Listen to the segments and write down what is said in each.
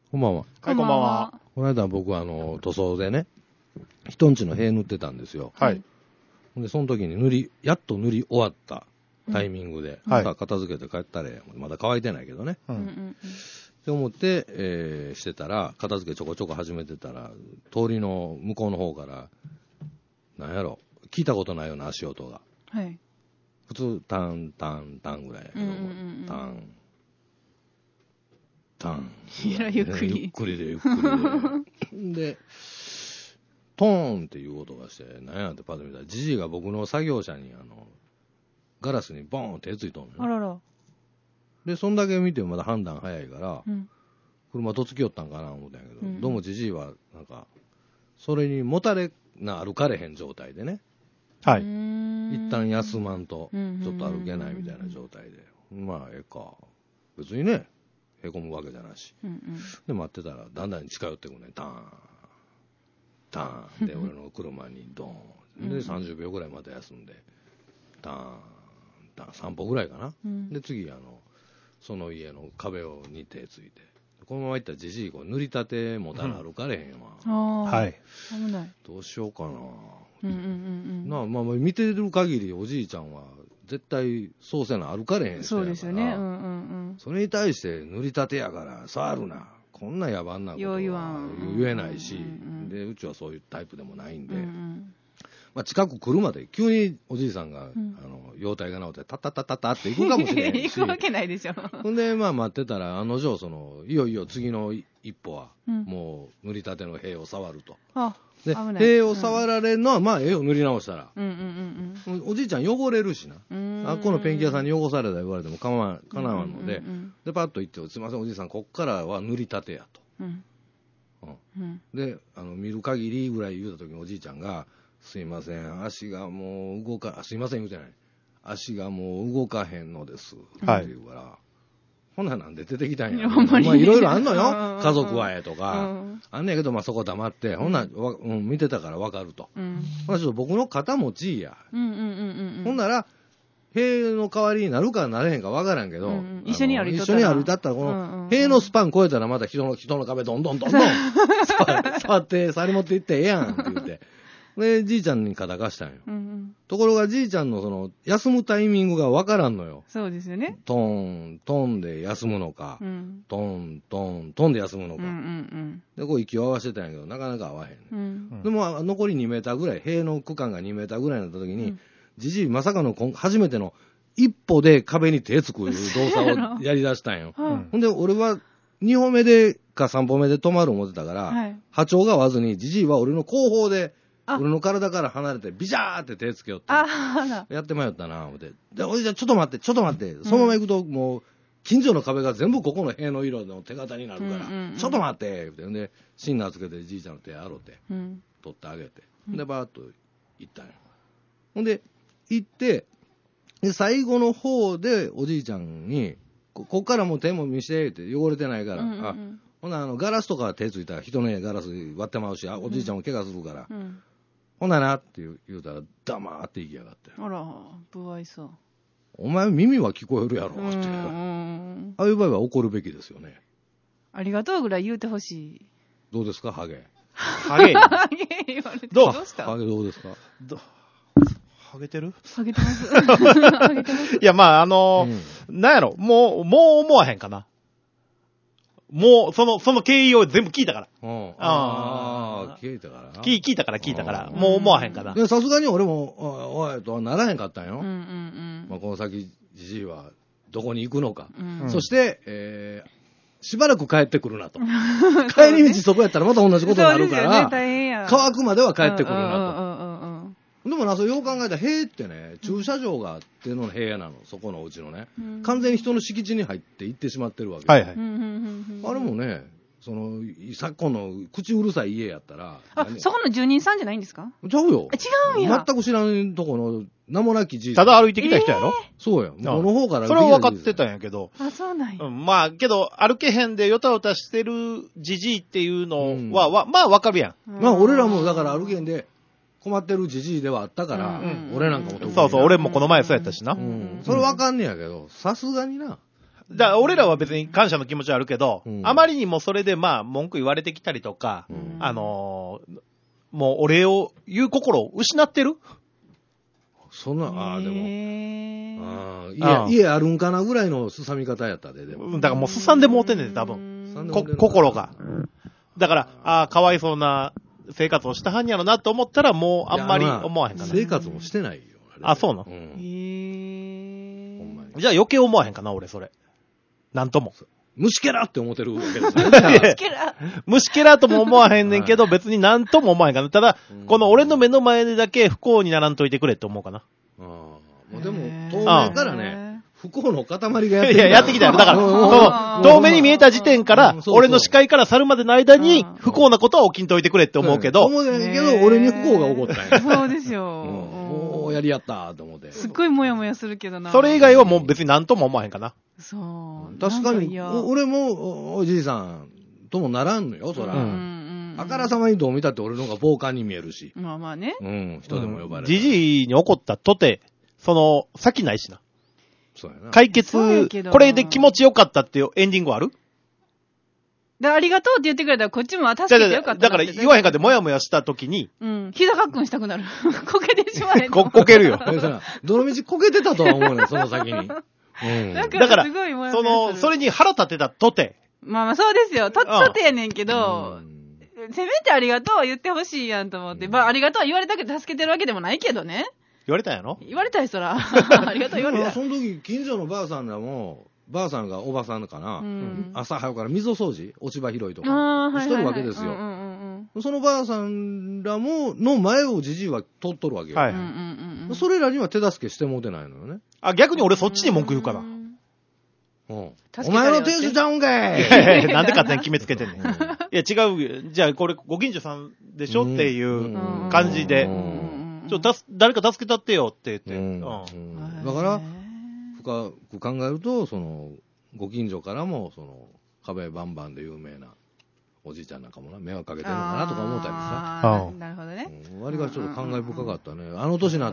こんばんは。 はい、こんばんは。 この間僕塗装でね、人んちの塀塗ってたんですよ。 はい。 で、その時にやっと塗り終わったタイミングで、 はいさあ片付けて帰ったら、まだ乾いてないけどね。って思って、してたら、片付けちょこちょこ始めてたら、通りの向こうの方から、なんやろ、聞いたことないような足音が。 はい。 普通、タン、タン、タンぐらいやけど、タン、タン。 ゆっくり。 ゆっくりでゆっくりで。で、トーンっていう音がして、なんやってパッと見たら、じじいが僕の作業車にガラスにボーンって手ついとんねん。 あらら。 で、そんだけ見てもまだ判断早いから、 うん、 車とつきよったんかな思ったんやけど、 うんどうもじじいは、なんか、それにもたれな歩かれへん状態でね、 はい。 一旦休まんと、ちょっと歩けないみたいな状態で、まあ、ええか。別にね、へこむわけじゃないし。で、待ってたら、だんだん近寄ってくるね、ターン、ターンで、俺の車にドーン。で、30秒ぐらいまた休んで、ターン、ターン、3歩ぐらいかな。で、次、その家の壁に手ついて、このまま行ったらじじい、塗りたてもたら歩かれへんわ。 はい。 危ない。 どうしようかな。 ままあ、見てる限りおじいちゃんは絶対そうせな歩かれへん人やから。 そうですよね。 それに対して塗りたてやから触るな、こんな野蛮なことは言えないし、でうちはそういうタイプでもないんで、まあ、近く来るまで急におじいさんが、容体が治ってタッタッタッタッタって行くかもしれへんし行くわけないでしょ。 ほんでまあ待ってたら案の定いよいよ次の一歩は、もう塗りたての塀を触ると。で、塀を触られるのは、まあ、絵を塗り直したら、おじいちゃん汚れるしな、あっこのペンキ屋さんに汚された言われてもかなわんので、で、パッと言って、すいません、おじいさん、こっからは塗りたてやと。で、見る限りぐらい言うた時におじいちゃんが、すいません、足がもうすいません言うてない。足がもう動かへんのです。って言うから、ほななんで出てきたんや。まあいろいろあんのよ。家族はとか。あんねやけど、まあそこ黙って、ほんな見てたから分かると。ほなちょっと僕の肩持ちいや。ほんなら、塀の代わりになるかなれへんか分からんけど、 一緒に歩いとったら、この塀のスパン超えたらまた人の壁どんどん触って、さり持っていってええやんって言って。で、じいちゃんに肩貸したんよ。ところがじいちゃんの休むタイミングがわからんのよ。 そうですよね。 トン、トンで休むのか、トン、トン、トンで休むのか。で、こう息を合わせてたんやけど、なかなか合わへん。でも、残り2メーターぐらい、塀の区間が2メーターぐらいになった時に、じじいまさかの初めての一歩で壁に手つくいう動作をやり出したんよ。ほんで、俺は2歩目でか3歩目で止まる思ってたから、波長が合わずに、じじいは俺の後方で、俺の体から離れてビシャーって手つけよって。やって迷ったな、思って。で、おじいちゃんちょっと待って、そのまま行くともう、近所の壁が全部ここの塀の色の手形になるから、ちょっと待って、って。で、シンナーつけてじいちゃんの手洗って、取ってあげて。で、バーッと行ったんよ。ほんで、行って、で、最後の方でおじいちゃんに、こっからもう手も見せて、って汚れてないから、ほな、ガラスとか手ついたら人の家ガラス割ってまうし、おじいちゃんも怪我するから、ほななって言うたら、黙って行きやがって。 あら、不愛想。 お前耳は聞こえるやろって。ああいう場合は怒るべきですよね。 ありがとうぐらい言うてほしい。 どうですか、ハゲ。 ハゲ言われてどうしたハゲどうですか。 ハゲてるハゲてます。ハゲてます。 いや、まあ、なんやろ、もう思わへんかな。もう、その経緯を全部聞いたから。 聞いたから。 聞いたから。もう思わへんかな。 さすがに俺も、おいとはならへんかったんよ。まあ、この先、じじいはどこに行くのか。そして、しばらく帰ってくるなと。帰り道そこやったらまた同じことになるから、乾くまでは帰ってくるなと。でもな、それよう考えたら、塀ってね、駐車場があっての部屋なの、そこのうちのね。完全に人の敷地に入って行ってしまってるわけ。 はいはい。 あれもね、昨今の口うるさい家やったら。 そこの住人さんじゃないんですか？ ちゃうよ。 違うんや。 全く知らんとこの名もなきじいただ歩いてきた人やろ？ そうや。向こうの方からそれは分かってたんやけど。 そうなんや。 まあ、けど、歩けへんでよたよたしてるじじいっていうのは、まあ分かるやん。 まあ、俺らもだから歩けへんで、困ってるじじいではあったから、俺なんかも特に。 そうそう、俺もこの前そうやったしな。 それわかんねやけど、さすがにな。 だから俺らは別に感謝の気持ちはあるけど、 うんあまりにもそれでまあ文句言われてきたりとか、もうお礼を言う心を失ってる？ そんな、でも、 へ家あるんかなぐらいのすさみ方やったで、でも。 だからもうすさんでもうてんねん、多分。心が。だから、かわいそうな生活をしたはんやろなと思ったら、もうあんまり思わへんかな。 生活もしてないよ。 そうなの？ うん。 へほんまに。 じゃあ余計思わへんかな、俺それ。なんとも。 虫けらって思ってるわけですね。 虫けらとも思わへんねんけど、別になんとも思わへんかな。ただ、この俺の目の前でだけ不幸にならんといてくれって思うかな。 もうでも、遠目からね、不幸の塊がやってきた。 いや、やってきたよ。だから、遠目に見えた時点から、俺の視界から去るまでの間に、不幸なことは起きんといてくれって思うけど。 思うけど、俺に不幸が起こったんや。 そうですよ。 もうやりやったと思って。 すっごいもやもやするけどな。 それ以外はもう別になんとも思わへんかな。 そう。 確かに、俺もおじいさんともならんのよ、そら。あからさまにどう見たって俺の方が傍観に見えるし。 まあまあね。 人でも呼ばれる。 じじいに怒ったとて、先ないしな。 そうやな。 解決、これで気持ちよかったっていうエンディングある？ ありがとうって言ってくれたらこっちも助けてよかっただから言わへんかってもやもやした時に。 膝かっくんしたくなる。こけてしまえ。 こけるよ。 どの道こけてたとは思うね、その先に。 だから、すごいもやもやする。 それに腹立てたとて。 まあそうですよ。とてやねんけど、せめてありがとうは言ってほしいやんと思って。まあありがとうは言われたけど助けてるわけでもないけどね。 言われたんやろ？ 言われたい、そら。ありがとう言われたい。 その時、近所のばあさんらも、ばあさんがおばさんかな、朝早くから溝掃除、落ち葉拾いとか、しとるわけですよ。そのばあさんらの前をじじいは通っとるわけよ。それらには手助けしてもうてないのよね。 逆に俺そっちに文句言うかな。 お前の店主ちゃうんかいなんで勝手に決めつけてんねん。いや違う、じゃあこれご近所さんでしょっていう感じで、誰か助けたってよって言って。 だから、深く考えると、ご近所からも、壁バンバンで有名なおじいちゃんなんかもな、迷惑かけてるのかなとか思ったりさ。 なるほどね。 割がちょっと感慨深かったね。あの年になって、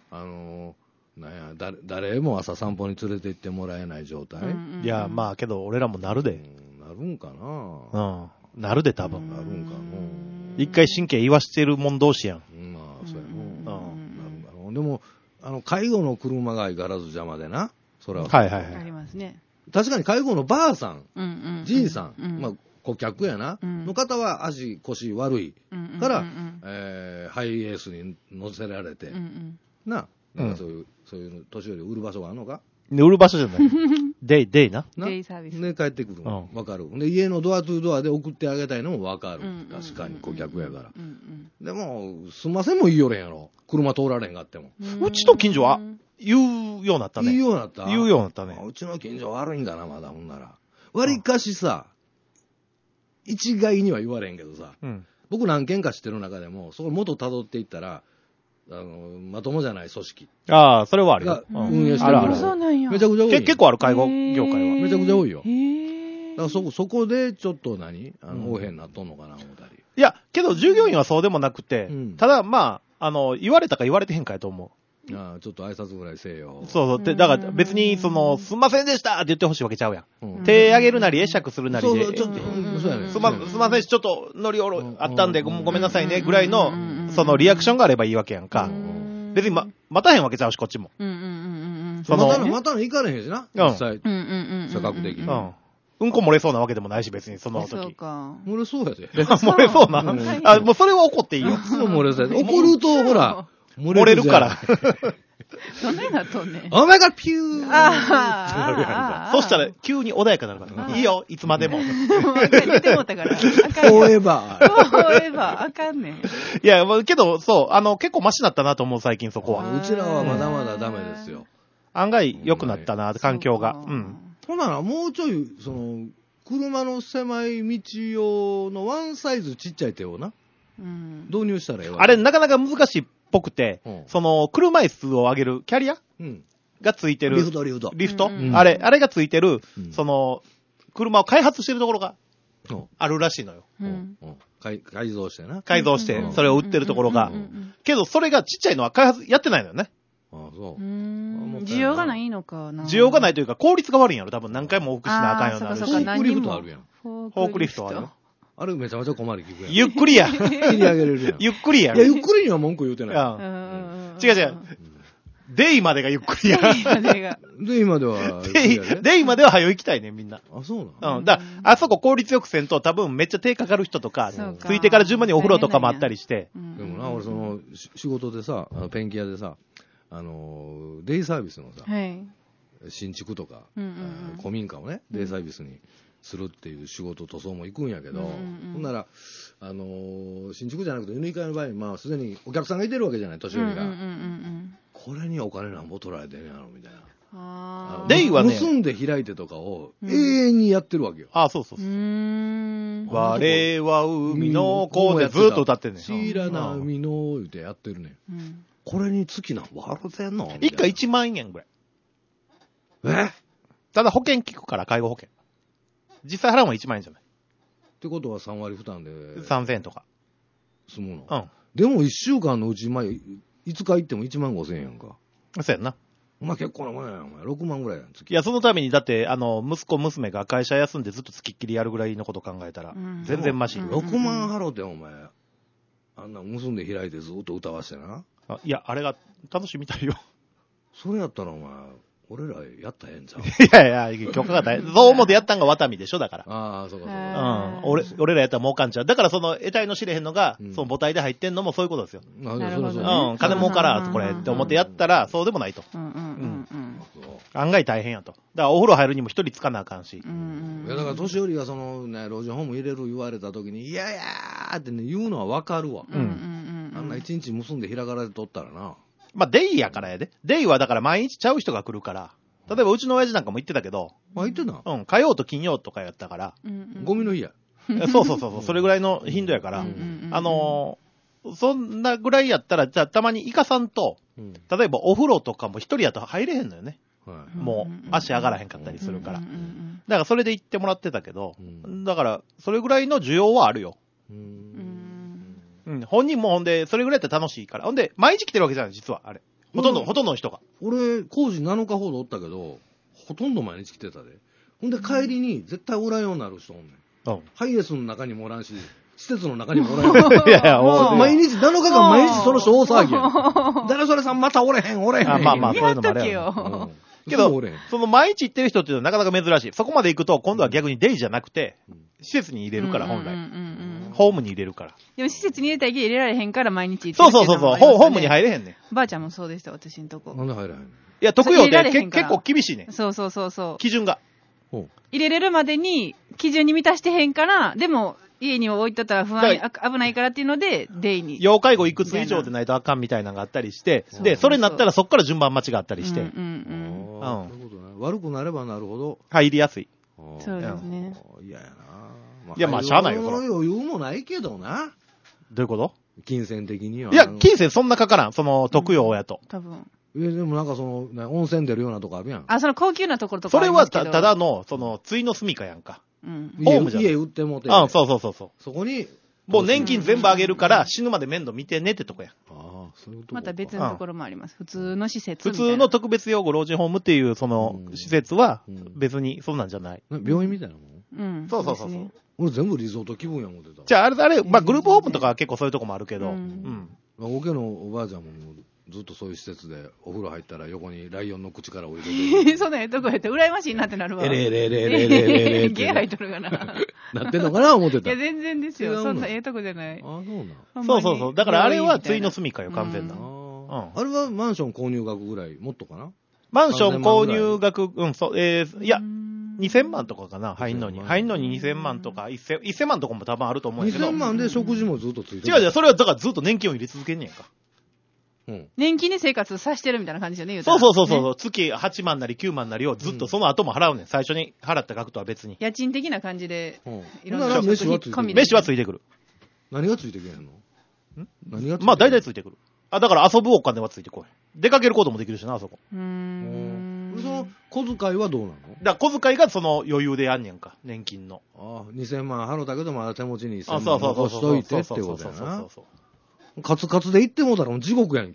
誰も朝散歩に連れて行ってもらえない状態。 いや、まあけど俺らもなるで。 なるんかな。 なるで多分。 なるんかな。 一回神経言わしてるもん同士やん。 まあ、そうやな。でも、介護の車が相変わらず邪魔でな。それは。 ありますね。 確かに介護のばあさん、じいさん、まあ、顧客やな、の方は足腰悪いから、ハイエースに乗せられて、な、そういう年寄り売る場所があるのか？ 売る場所じゃない。デイな。 デイサービス。 で、帰ってくるの。わかる。で、家のドアトゥードアで送ってあげたいのもわかる。確かに、顧客やから。でも、すんませんも言いよれんやろ。車通られんがっても。 うちの近所は言うようになったね。 言うようになった？ 言うようになったね。 うちの近所悪いんかな、まだほんなら。割かしさ、一概には言われんけどさ、僕何軒か知ってる中でも、そこ元辿っていったら、まともじゃない組織。 それはあるよ。 運営してるから。 そうなんや。 めちゃくちゃ多い。 結構ある、介護業界は。 めちゃくちゃ多いよ。だからそこでちょっと横柄になっとんのかな、思ったり。 いや、けど従業員はそうでもなくて、ただまあ、言われたか言われてへんかやと思う。 ちょっと挨拶ぐらいせえよ。 そう。だから別に、すんませんでしたって言ってほしいわけちゃうやん。手上げるなり、会釈するなりで。 そう、ちょっと、そうやね。 すんませんし、ちょっと乗りあったんで、ごめんなさいね、ぐらいの、リアクションがあればいいわけやんか。別に待たへんわけちゃうし、こっちも。 またの行かれへんしな、実際。社格的に。 うんこ漏れそうなわけでもないし、別にその時。 そうか。 漏れそうやで。 漏れそうな。もうそれは怒っていいよ。 そう漏れそうやで。怒ると、ほら、 漏れるから。 どんなになっとんねん。 お前がピューそしたら急に穏やかになるから。いいよ、いつまでも。 出てもったから。 フォーエバー。 フォーエバー。あかんねん。 いや、けど、そう、結構マシだったなと思う、最近そこは。 うちらはまだまだダメですよ。 案外良くなったな、環境が。 ほなら、もうちょい、車の狭い道用のワンサイズちっちゃい手をな、導入したらええわ。 あれ、なかなか難しいっぽくて、車椅子を上げるキャリアがついてる。 リフトあれがついてる、車を開発してるところがあるらしいのよ。 改造してな。 改造して、それを売ってるところが。けど、それがちっちゃいのは開発やってないのよね。 そう。 需要がないのかな。 需要がないというか、効率が悪いんやろ、多分何回も往復しなあかんようになるし。 フォークリフトあるやん。 フォークリフトあるよ。 あれめちゃめちゃ困り聞くやん。 ゆっくりや。 切り上げれるやん。 ゆっくりや。 いや、ゆっくりには文句言うてない。 違う違う。デイまでがゆっくりや。 デイまでは。 デイまでは早行きたいね、みんな。 あ、そうなの。 だあそこ効率よくせんと多分めっちゃ手かかる人とか、ついてから順番にお風呂とかもあったりして。 でもな、俺仕事でさ、ペンキ屋でさ、デイサービスのさ、新築とか、古民家をね、デイサービスにするっていう仕事塗装も行くんやけど、ほんなら、新築じゃなくて、塗り替えの場合に、まあ、すでにお客さんがいてるわけじゃない、年寄りが。これにお金なんぼ取られてんやろ、みたいな。 デイはね。 結んで開いてとかを永遠にやってるわけよ。 あ、そうそうそう。我は海の子でずっと歌ってんねん。 知らな海の言うてやってるねん。これに月なんぼ払ってんの一回1万円ぐらい。ただ保険聞くから、介護保険。実際払うのは1万円じゃない。 ってことは3割負担で。 3000円とか。 済むの。でも1週間のうち、5日行っても1万5千円やんか。 そうやんな。 お前結構なもんやん、お前。6万ぐらいやん、 月。いや、そのために、だって、息子、娘が会社休んでずっと付きっきりやるぐらいのこと考えたら、全然マシ。 6万払うて、お前。あんな結んで開いてずっと歌わしてな。 いや、あれが楽しみたいよ。 それやったら、お前、俺らやったらええんちゃう。 いやいや、許可が大変。そう思ってやったんがワタミでしょ、だから。 ああ、そうかそうか。 俺らやったら儲かんちゃう。だからその、得体の知れへんのが、その母体で入ってんのもそういうことですよ。 なるほど。 金儲からこれって思ってやったら、そうでもないと。案外大変やと。だからお風呂入るにも一人つかなあかんし。いや、だから年寄りがそのね、老人ホーム入れる言われた時に、いやいやーってね、言うのはわかるわ。あんな一日結んで開かれてとったらな。 まあ、デイやからやで。デイはだから毎日ちゃう人が来るから。例えばうちの親父なんかも言ってたけど。 言ってた？ 火曜と金曜とかやったから。 ゴミの日や。 そう。それぐらいの頻度やから。そんなぐらいやったら、じゃあたまにイカさんと、例えばお風呂とかも一人やと入れへんのよね。もう足上がらへんかったりするから。だからそれで行ってもらってたけど、だからそれぐらいの需要はあるよ。本人もほんで、それぐらいやったら楽しいから。ほんで、毎日来てるわけじゃない、実は、あれ。ほとんどの人が。 俺、工事7日ほどおったけど、ほとんど毎日来てたで。ほんで、帰りに絶対おらんようになる人おんねん。ハイエースの中にもおらんし、施設の中にもおらんようになる。いやいや、毎日、7日間毎日その人大騒ぎやん。誰それさんまたおれへん。 まあ、そういうのもあるよ。けど、その毎日行ってる人っていうのはなかなか珍しい。そこまで行くと、今度は逆にデイじゃなくて、施設に入れるから、本来。ホームに入れるから。 でも施設に入れたら入れられへんから毎日行ってる。そう。ホームに入れへんねん。ばあちゃんもそうでした、私んとこ。 なんで入れへん？ いや、特養で結構厳しいね。 そう。 基準が。 入れれるまでに基準に満たしてへんから、でも家に置いとったら危ないからっていうので、デイに。 要介護いくつ以上でないとあかんみたいなのがあったりして、で、それになったらそっから順番待ちがあったりして。 悪くなればなるほど。 入りやすい。 そうですね。 嫌やな。 いや、まあ、しゃあないよ。 余裕もないけどな。 どういうこと？ 金銭的には。 いや、金銭そんなかからん。その、特養やと。 多分。 でもなんかその、温泉出るようなとこあるやん。 その高級なところとかそれはただの、その、ついの住みかやんか。 ホームじゃん。家売ってもて。 そう。 そこに、 もう年金全部あげるから死ぬまで面倒見てねってとこや。 そういうとこ。 また別のところもあります。普通の施設。 普通の特別養護老人ホームっていう、その、施設は、別にそんなんじゃない。 病院みたいなもん？そう。 俺全部リゾート気分や思ってた。 じゃあ、あれ、まあ、グループホームとかは結構そういうとこもあるけど、 おけのおばあちゃんもずっとそういう施設でお風呂入ったら横にライオンの口からお湯出てそうだよ、どこやって羨ましいなってなるわ。 ゲー入っとるがな。 なってんのかな思ってた。 いや、全然ですよ。そんなええとこじゃない。 そう。だからあれはついの住みかよ、完全な。 あれはマンション購入額ぐらい、もっとかな？ マンション購入額、いや、2000万とかかな、入んのに2000万とか、1000万とかも多分あると思うんやけど。 2000万で食事もずっとついてる。 違う、それはだからずっと年金を入れ続けんねやんか。 年金で生活さしてるみたいな感じよね、言うたら。そう。月8万なり9万なりをずっとその後も払うねん。最初に払った額とは別に。 家賃的な感じで、 いろんな飯はついてくる。 何がついてくるの？何がついてくる？ まあ大体ついてくる。だから遊ぶお金はついてこい。出かけることもできるしな、あそこ。 その小遣いはどうなの？ だから小遣いがその余裕でやんねんか、年金の。 2000万払うたけどまだ手持ちに1000万残しといてってことやな。カツカツで行ってもうたらもう地獄やんけ。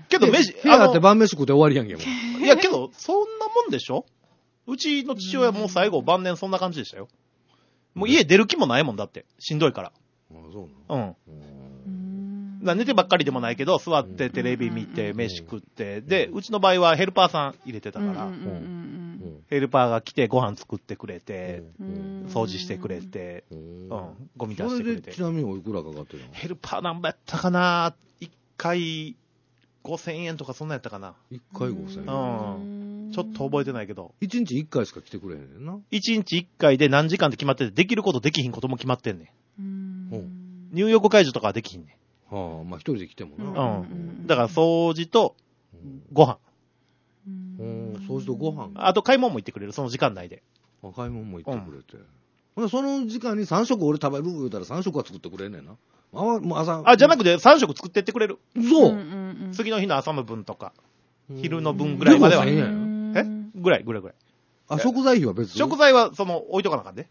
けど飯、 部屋って晩飯食って終わりやんけ、もう。いや、けど、そんなもんでしょ？うちの父親も最後晩年そんな感じでしたよ。もう家出る気もないもんだって。しんどいから。 あ、そうなの？ 寝てばっかりでもないけど、座ってテレビ見て、飯食って、で、うちの場合はヘルパーさん入れてたから、ヘルパーが来てご飯作ってくれて、掃除してくれて、ゴミ出してくれて。 それでちなみにおいくらかかってるの？ ヘルパー何倍やったかな？1回5000円とかそんなんやったかな。 1回5000 円。ちょっと覚えてないけど。 1日1回しか来てくれへんねんな。 1日1回で何時間って決まってて、できることできひんことも決まってんねん。入浴介助とかはできひんねん。 はあ、まあ一人で来てもな。 だから掃除とご飯。 掃除とご飯。 あと買い物も行ってくれる、その時間内で。 買い物も行ってくれて。その時間に3食俺食べる言うたら3食は作ってくれんねんな。もう朝。 じゃなくて3食作ってってくれる。 そう。 次の日の朝の分とか、昼の分ぐらいまでは。ぐらい。 食材費は別に？ 食材は、置いとかなあかんで。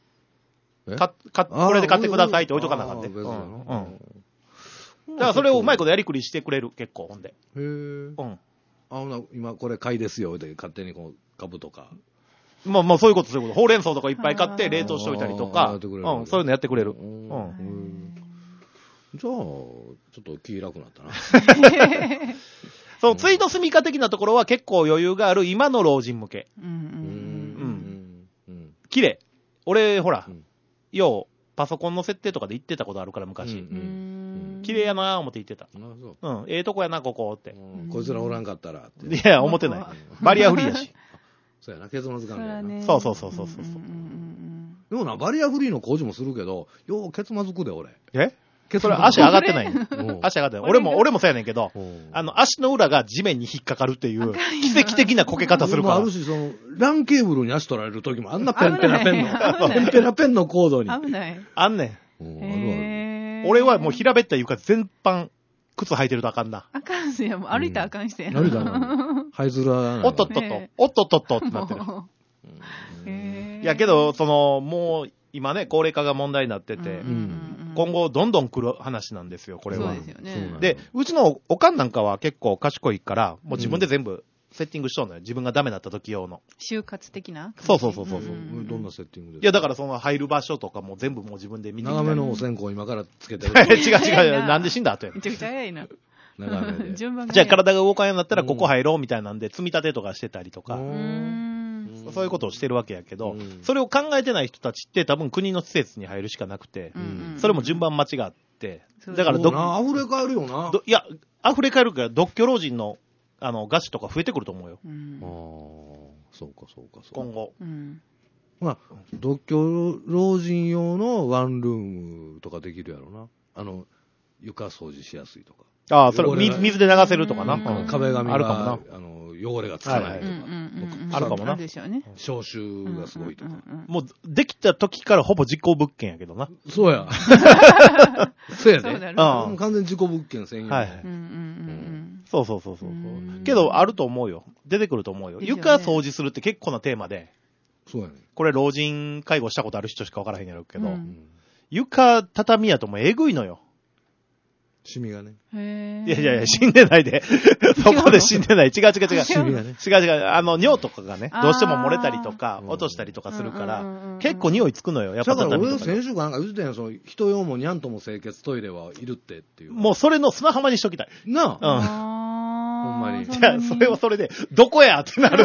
これで買ってくださいって置いとかなあかんで。だからそれをうまいことやりくりしてくれる、結構、ほんで。 へぇ。今これ買いですよ、で勝手にこう、株とか。 まあそういうこと。ほうれん草とかいっぱい買って冷凍しておいたりとか、そういうのやってくれる。 じゃあ、ちょっと気楽になったな。 ツイート住みか的なところは結構余裕がある今の老人向け。綺麗。俺、ほら、よう、パソコンの設定とかで言ってたことあるから、昔。綺麗やなぁ思って言ってた。ええとこやな、ここって。 こいつらおらんかったらって。 いや、思ってない。バリアフリーやし。 そうやな、ケツの図鑑やな。 そう。 でもな、バリアフリーの工事もするけど、ようケツまずくで、俺。 それ足上がってない。足上がってない。俺もそうやねんけど、足の裏が地面に引っかかるっていう、奇跡的なこけ方するから。 あるし、LAN ケーブルに足取られる時もあんなペンペラペンのコードに。 危ない。 あんねん。俺はもう平べった床全般、靴履いてるとあかんな。 あかんすよ。もう歩いたらあかんして。 歩いたらあかん。はいずら。 おっとっとってなってる。いやけど、もう今ね、高齢化が問題になってて、今後どんどん来る話なんですよ、これは。 そうですよね。 で、うちのおかんなんかは結構賢いから、もう自分で全部セッティングしとんのよ。自分がダメだった時用の。 就活的な？ そう。どんなセッティングですか？ いや、だから入る場所とかも全部もう自分で見てきたり。 長めのお線香今からつけてる。 違う。なんで死んだ後や。 めちゃくちゃ早いな。 長めで。 順番が。 じゃあ体が動かんようになったらここ入ろうみたいなんで、積み立てとかしてたりとか。そういうことをしてるわけやけど、それを考えてない人たちって多分国の施設に入るしかなくて、それも順番間違って、だから溢れ返るよな。 いや、溢れ返るから独居老人の、餓死とか増えてくると思うよ。 そうか。 今後。 まあ、独居老人用のワンルームとかできるやろな。床掃除しやすいとか。 それ水で流せるとかな。 壁紙があるかもな。 汚れがつかないとか。 あるかもな。 消臭がすごいとか。 もう、できた時からほぼ実行物件やけどな。 そうや。そうやで。完全に事故物件専用。 そう。けど、あると思うよ。出てくると思うよ。床掃除するって結構なテーマで。 そうやね。 これ老人介護したことある人しか分からへんやろうけど、床畳やともうえぐいのよ。 シミがね。 いや、死んでないで。そこで死んでない。違う。 シミがね。 違う。尿とかがね、どうしても漏れたりとか、落としたりとかするから、結構匂いつくのよ。やっぱだから俺先週かなんか言ってたやん、人用もニャンとも清潔トイレはいるっていう。 もうそれの砂浜にしときたい。 なあ。ほんまに。 じゃあ、それはそれで、どこやってなる。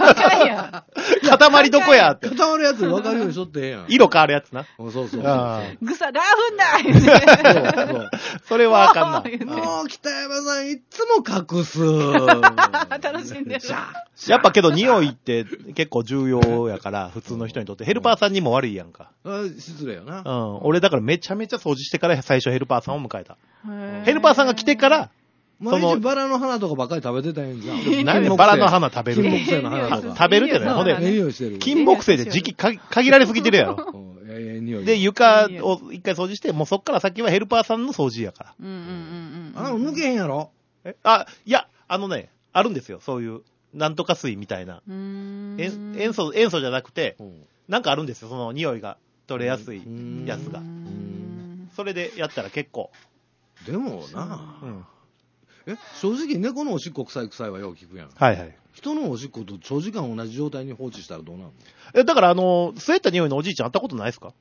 塊どこやって。 固まるやつ分かるようにしとってええやん。 色変わるやつな。 そう。 ぐさ、ラーフンだそう。それはあかんな。 もう北山さんいつも隠す。 楽しんでる。 やっぱけど匂いって結構重要やから、普通の人にとって。ヘルパーさんにも悪いやんか。 失礼やな。 俺だからめちゃめちゃ掃除してから最初ヘルパーさんを迎えた。ヘルパーさんが来てから、 毎日バラの花とかばっかり食べてたんやんじゃん。 何でバラの花食べる金木犀の花とか。 食べるってね。ほんで、金木犀で時期限られすぎてるやろ。で、床を一回掃除して、もうそっから先はヘルパーさんの掃除やから。 抜けへんやろ？ いや、あるんですよ。そういう、なんとか水みたいな。塩素じゃなくて、なんかあるんですよ。その匂いが取れやすいやつが。それでやったら結構。 でもな正直猫のおしっこ臭い臭いはよく聞くやん。 はいはい。 人のおしっこと長時間同じ状態に放置したらどうなだから吸えた匂いのおじいちゃん会ったことないですか？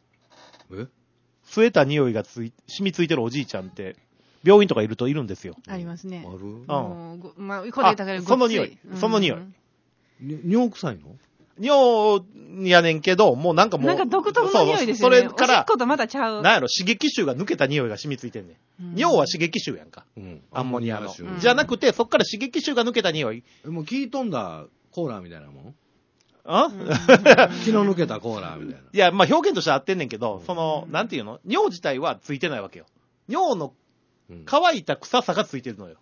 吸えた匂いが染みついてるおじいちゃんって、病院とかいるといるんですよ。 ありますね。 ある？ まあ、これだからその匂い。その匂い。 尿臭いの？ 尿やねんけど、もうなんかもう。 なんか独特の匂いですよね。それから、おしっことまたちゃう。 なんやろ、刺激臭が抜けた匂いが染みついてんねん。尿は刺激臭やんか。アンモニアの。じゃなくて、そっから刺激臭が抜けた匂い。 もう気飛んだコーラみたいなもん？気の抜けたコーラみたいな。 いや、まあ表現としては合ってんねんけど、なんていうの？尿自体はついてないわけよ。尿の乾いた臭さがついてるのよ。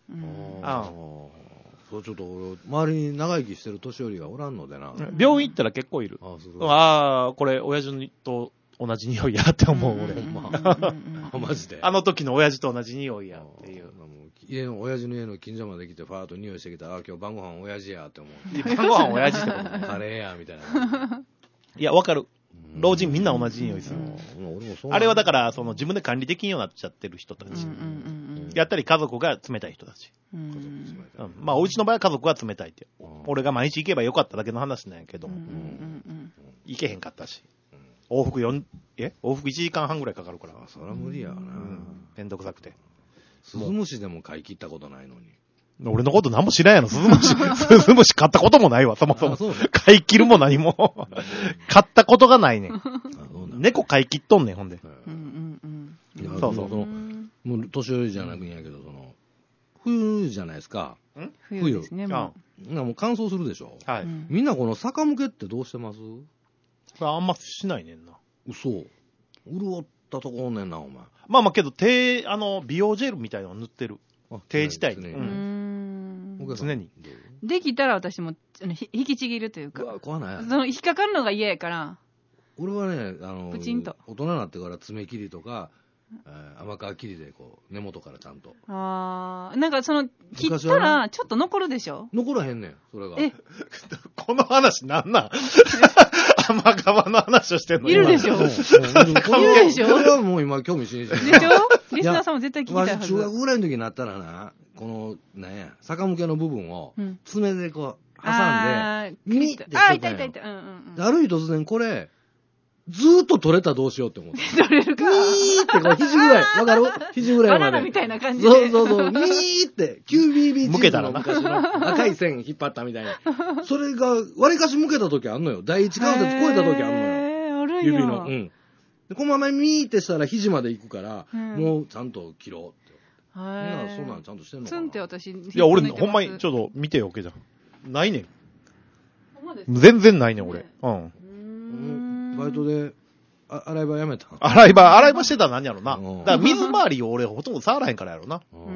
そうちょっと俺、周りに長生きしてる年寄りがおらんのでな。 病院行ったら結構いる。これ、親父と同じ匂いやって思う、俺。 マジで。 あの時の親父と同じ匂いやっていう。 親父の家の近所まで来て、ファーッと匂いしてきたら、今日晩ご飯親父やって思う。 晩ご飯親父ってことカレーや、みたいな。 いや、わかる。老人みんな同じ匂いする。あれはだから、自分で管理できんようになっちゃってる人たち。やったり家族が冷たい人たち。まあ、お家の場合は家族が冷たいって。俺が毎日行けばよかっただけの話なんやけど、行けへんかったし。往復1時間半ぐらいかかるから。 そりゃ無理やわな。 めんどくさくて。 スズムシでも飼い切ったことないのに。 俺のこと何も知らんやろ、スズムシ買ったこともないわ、そもそも。飼い切るも何も。買ったことがないねん。猫飼い切っとんねん、ほんで。そうそう。 もう年寄りじゃなくんやけど、冬じゃないですか。 冬ですね、 もう乾燥するでしょ。 はい。 みんなこの逆向けってどうしてます？ あんましないねんな。 嘘。潤ったとこおんねんな、お前。 まあけど、美容ジェルみたいなの塗ってる。手自体に。常に。 できたら私も引きちぎるというか。 怖ない。 引っかかるのが嫌やから。 俺はね、 プチンと大人になってから爪切りとか、甘皮切りで根元からちゃんと。 なんか切ったらちょっと残るでしょ？ 残らへんねん、それが。 この話なんなん？甘皮の話をしてんの？ いるでしょ？いるでしょ？ それはもう今興味津々 でしょ？リスナーさんも絶対聞きたいはず。 中学ぐらいの時になったらな、なんや、逆向けの部分を爪で挟んで、ミッてしてたんや。ある日突然これ、ずーっと取れたらどうしようって思って。 取れるか。 ミーって肘ぐらい。わかる？肘ぐらいまで。 バナナみたいな感じで。 そう。ミーって、QBB チーズの昔の赤い線引っ張ったみたいな。それが、割りかし向けた時あんのよ。第一関節超えた時あんのよ。指の。で、このままミーってしたら肘まで行くから、もうちゃんと切ろうって。みんなそんなんちゃんとしてんのかな。 ツンって私。 いや、俺、ほんまに、ちょっと見てよ、おけじゃん。ないねん。全然ないねん、俺。 バイトで、洗い場やめた。 洗い場してたら何やろな。だから水回りを俺ほとんど触らへんからやろな。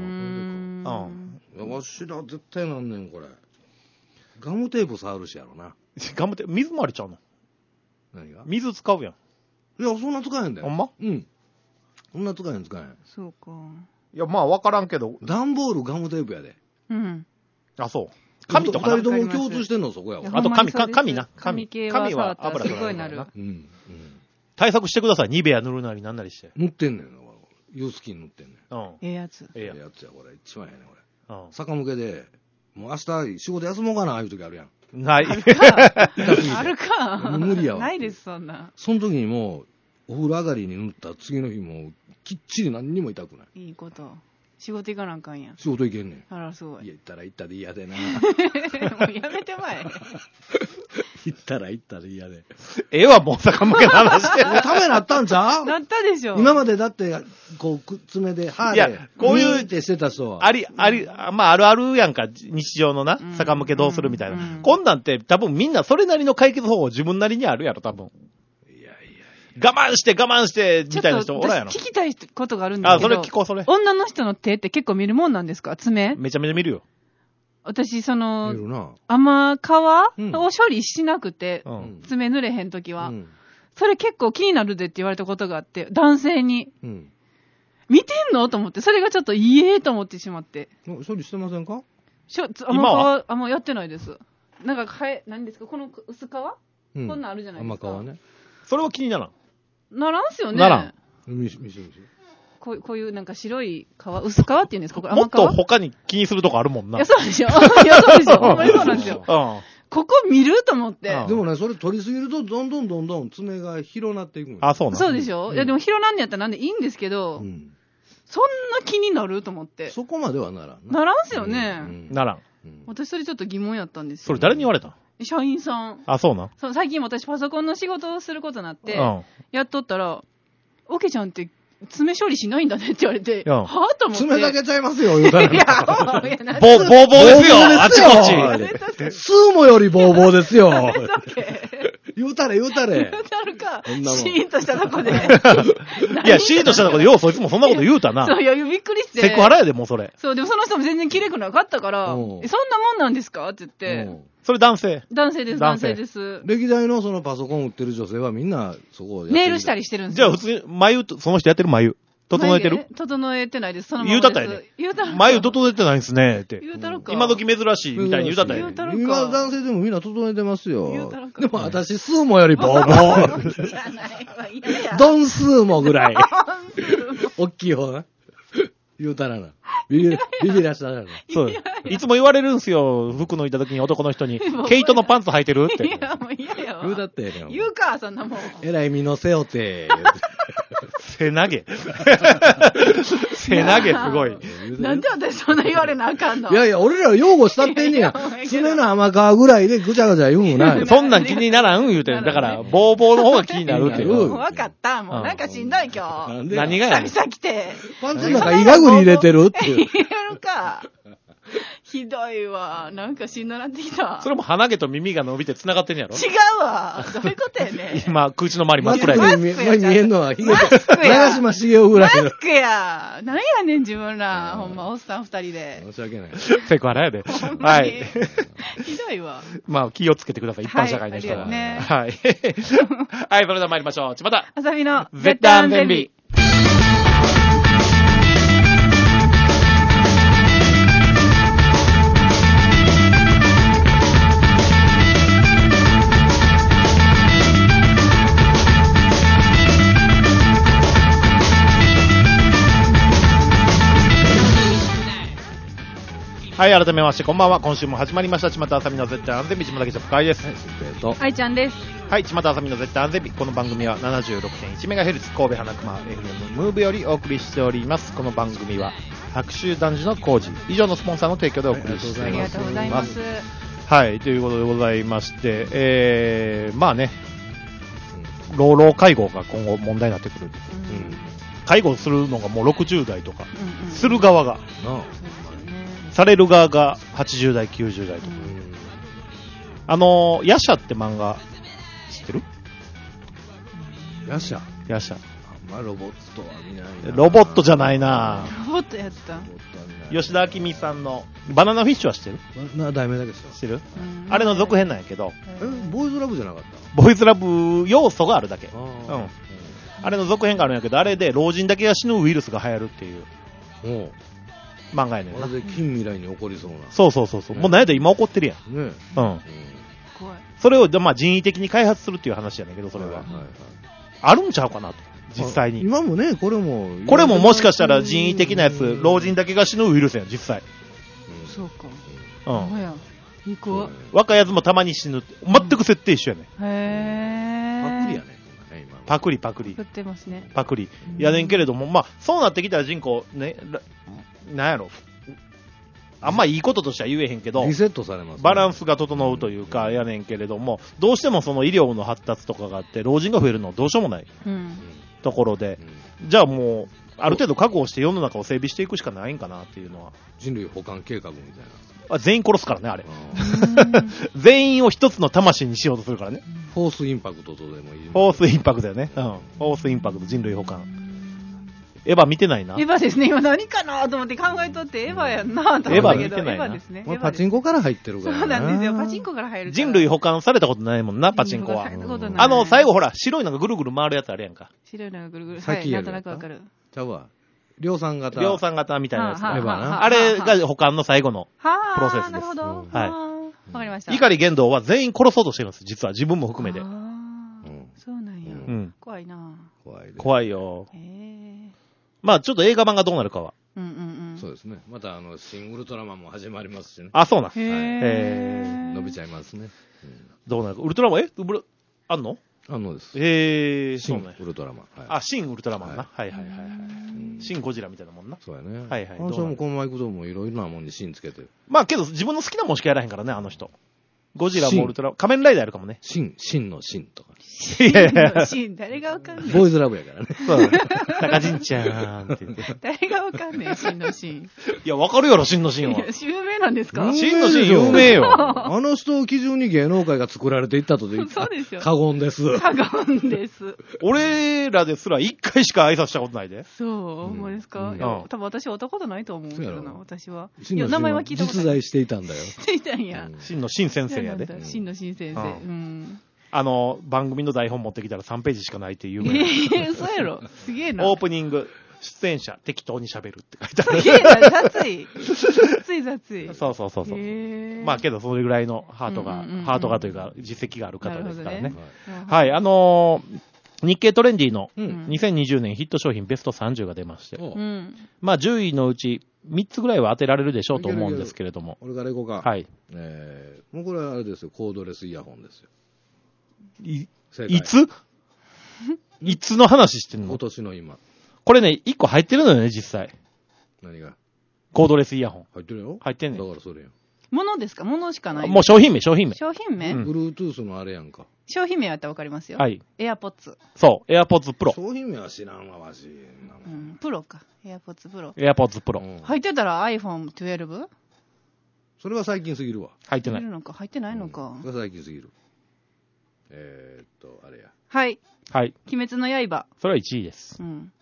わしら絶対なんねん、これ。ガムテープ触るしやろな。 ガムテープ、水回りちゃうの？ 何が？ 水使うやん。 いや、そんな使えへんだよ。 ほんま？ うん。そんな使えへん。 そうか。 いや、まあわからんけど。 段ボールガムテープやで。 あ、そう。紙とかな。 二人とも共通してんのそこやわ。 あと紙な。 紙は油すごいなる。 対策してください。ニベア塗るなりなんなりして。 塗ってんねん。ユースキン塗ってんねん。 ええやつ。 ええやつや、これ。一番やねん、これ。逆向けで、もう明日仕事休もうかな、ああいう時あるやん。 ない。 あるか。 無理やわ。 ないです、そんな。 その時にもう、お風呂上がりに塗った次の日も、きっちり何にも痛くない。 いいこと。仕事行かなあかんやん。 仕事行けんねん。 あら、すごい。 いや、行ったで嫌でな。もうやめてまえ。 行ったら嫌で。 もう逆向けの話して。 もうためなったんちゃう？ なったでしょ。 今までだって、こう、爪で、歯で、いや、 こういう、 ってしてた人は。 まあ、あるあるやんか、日常のな、逆向けどうするみたいな。こんなんて多分みんなそれなりの解決方法自分なりにあるやろ、多分。我慢して、みたいな人おらんやろ。 聞きたいことがあるんだけど。 それ聞こう、それ。 女の人の手って結構見るもんなんですか？爪？ めちゃめちゃ見るよ。 私、 甘皮を処理しなくて、爪濡れへんときは。それ結構気になるでって言われたことがあって、男性に。見てんのと思って、それがちょっとと思ってしまって。 処理してませんか？ 甘皮、やってないです。なんか、何ですか？この薄皮？こんなんあるじゃないですか。 甘皮ね。 それは気にならん。 ならんすよね。 ならん。 見せ。 こういうなんか白い皮、薄皮っていうんですか、これもっと他に気にするとこあるもんな。 いや、そうでしょ。いや、そうでしょ。ほんまにそうなんですよ。ここ見ると思って。 でもね、それ取りすぎると、どんどん爪が広なっていくんあ、そうなんそうでしょ。いや、でも広なんねやったらなんでいいんですけど、そんな気になると思って。 そこまではならん。 ならんすよね。 ならん。 私それちょっと疑問やったんですよ。 それ誰に言われたの？ 社員さん。 あ、そうなん？ そう、最近私パソコンの仕事をすることになって、やっとったら、オケちゃんって爪処理しないんだねって言われて、はぁと思って。 爪だけちゃいますよ、言うたら。いや、 ボーボーですよ、あっちこっち。 スーモよりボーボーですよ。言うたれ。 言うたるか、シーンとしたとこで。 いや、シーンとしたとこで、ようそいつもそんなこと言うたな。 そう、いや、びっくりして。 セクハラやで、もうそれ。 そう、でもその人も全然綺麗くなかったから、そんなもんなんですかって言って。 それ男性？ 男性です。 歴代のそのパソコン売ってる女性はみんなそこをやってる。 ネイルしたりしてるんですよ。じゃあ普通に、眉、その人やってる眉。整えてる？ 整えてないです。そのままです。言うたったやね。 言うたら。 眉整えてないんですね、って。 言うたらか。 今時珍しいみたいに言うたったやね。 今男性でもみんな整えてますよ。言うたらか。でも私、スーモよりボーボー。いらないわ、ドンスーモぐらい。大きい方な。言うたらな。ビビらしたらな。 そう。いつも言われるんすよ。服脱いだ時に男の人に、毛糸のパンツ履いてるって。 いや、もう嫌よ。 言うだって。 言うか、そんなもん。 えらい身の背負て。 背投げ。背投げすごい。 なんで私そんな言われなあかんの？ いやいや、俺ら擁護したってんねや。爪の甘皮ぐらいでぐちゃぐちゃ言うんもない。 そんなん気にならん言うてん。だから、ボーボーの方が気になるっていう。 わかった。もうなんかしんどい今日。 何がやねん。 久々来て。 パンツの中イガグリ入れてるっていう。 入れるか。ひどいわ。なんかしんどなってきた。 それも鼻毛と耳が伸びて繋がってんやろ？ 違うわ。どういうことやねん。 今、口の周り真っ暗や。見えんのは、長嶋茂雄ぐらいの。 マスクや。なんやねん、自分ら。ほんま、おっさん二人で。 申し訳ない。 セクハラやで。はい。 ひどいわ。 まあ、気をつけてください。一般社会の人は。はい。はい。それでは参りましょう。ちまた。 あさみの絶対安全日。はい、改めまして、こんばんは。今週も始まりました。ちまたあさみの絶対安全日、ちまたけちゃ深井です。 はい、ちゃんです。 はい、ちまたあさみの絶対安全日。この番組は 76.1MHz 神戸花熊 FM ムーブよりお送りしております。この番組は白州男児の工事以上のスポンサーの提供でお送りしております。ありがとうございます。 はい、ということでございまして、まあね、老老介護が今後問題になってくる。介護するのがもう60代とか、する側が。される側が80代、90代とか。ヤシャって漫画、知ってる？ ヤシャ。 ヤシャ。 あんまロボットは見ないな。 ロボットじゃないな。 ロボットやった？ 吉田明美さんのバナナフィッシュは知ってる？ 題名だけですよ。 知ってる？あれの続編なんやけど。 ボーイズラブじゃなかった？ ボーイズラブ要素があるだけ。あれの続編があるんやけど、あれで老人だけが死ぬウイルスが流行るっていう。漫画やねんな。 近未来に起こりそうな。 そう。もう何やったら今起こってるやん。ね。怖い。それを、まあ、人為的に開発するっていう話やねんけど、それは。あるんちゃうかなと。実際に。 今もね、これももしかしたら人為的なやつ、老人だけが死ぬウイルスやん、実際。 そうか。 若いやつもたまに死ぬ。全く設定一緒やねん。 パクリやね。 パクリ。 作ってますね。 パクリ。やねんけれども、まあ、そうなってきたら人口、ね、なんやろ。あんまいいこととしては言えへんけど、 リセットされます、ね。 バランスが整うというか、やねんけれども、どうしてもその医療の発達とかがあって、老人が増えるのはどうしようもないところで、じゃあもう、ある程度覚悟して世の中を整備していくしかないんかなっていうのは。 人類保管計画みたいな。全員殺すからね、あれ。全員を一つの魂にしようとするからね。 フォースインパクトとでもいい。 フォースインパクトだよね。フォースインパクト、人類保管。エヴァ見てないな。 エヴァですね。今何かなと思って考えとってエヴァやんなと思ったけど。 エヴァですね。 パチンコから入ってるからそうなんですよ。パチンコから入るから。 人類保管されたことないもんな、パチンコは。最後ほら、白いのがぐるぐる回るやつあるやんか。 白いのがぐるぐる。はい、なんとなくわかる。 ちゃうわ。量産型みたいなやつ。あれが保管の最後のプロセスです。 なるほど。 はい。 わかりました。 碇玄道は全員殺そうとしてるんです。実は自分も含めて。 そうなんや。怖いな。 怖いよ。 まあちょっと映画版がどうなるかは。 そうですね。また新ウルトラマンも始まりますしね。 あ、そうなん。 伸びちゃいますね。 どうなるか。ウルトラマン、あんの？ あんのです。 そうね。 ウルトラマン。 あ、新ウルトラマンな。はい。新ゴジラみたいなもんな。 そうやね。 はい。 あの人もこのまま行くともいろいろなもんに新つけてる。 まあけど自分の好きなもんしかやらへんからね、あの人。ゴジラもウルトラ、仮面ライダーやるかもね。 新の新とか。 新の新、誰がわかんねえ。 ボーイズラブやからね。 そう。中陣ちゃーんって言って。 誰がわかんねえ、新の新。 いや、わかるやろ、新の新は。 有名なんですか？ 新の新有名よ。 あの人を基準に芸能界が作られていったとで言ったら過言です。 過言です。 俺らですら一回しか挨拶したことないで。 そう、ほんまですか？多分私会ったことないと思うけどな、私は。いや、名前は聞いたことない。 実在していたんだよ。 していたんや。 新の新先生やで。 新の新先生。 番組の台本持ってきたら3ページしかないっていう。 嘘やろ。すげえな。 オープニング、出演者、適当に喋るって書いてある。 すげえな、雑い。雑い。 そう。まあけど、それぐらいのハートがというか、実績がある方ですからね。はい、日経トレンディの2020年ヒット商品ベスト30が出まして、まあ10位のうち3つぐらいは当てられるでしょうと思うんですけれども。 俺からいこうか。 はい。 もうこれはあれですよ、コードレスイヤホンですよ。 いつの話してんの？ 今年の今。 これね、1個入ってるのよね、実際。 何が？ コードレスイヤホン。 入ってるよ。 入ってんねん。 だからそれやん。 物ですか？物しかない。 もう商品名。 商品名 ？Bluetooth のあれやんか。 商品名やったらわかりますよ。 はい。 AirPods。 そう、AirPods Pro。 商品名は知らんわ、わし。 プロか。AirPods Pro。 AirPods Pro。 入ってたら iPhone 12？ それは最近すぎるわ。 入ってないのか。入ってないのか。 それは最近すぎる。あれや。 はい。 はい。 鬼滅の刃。 それは1位です。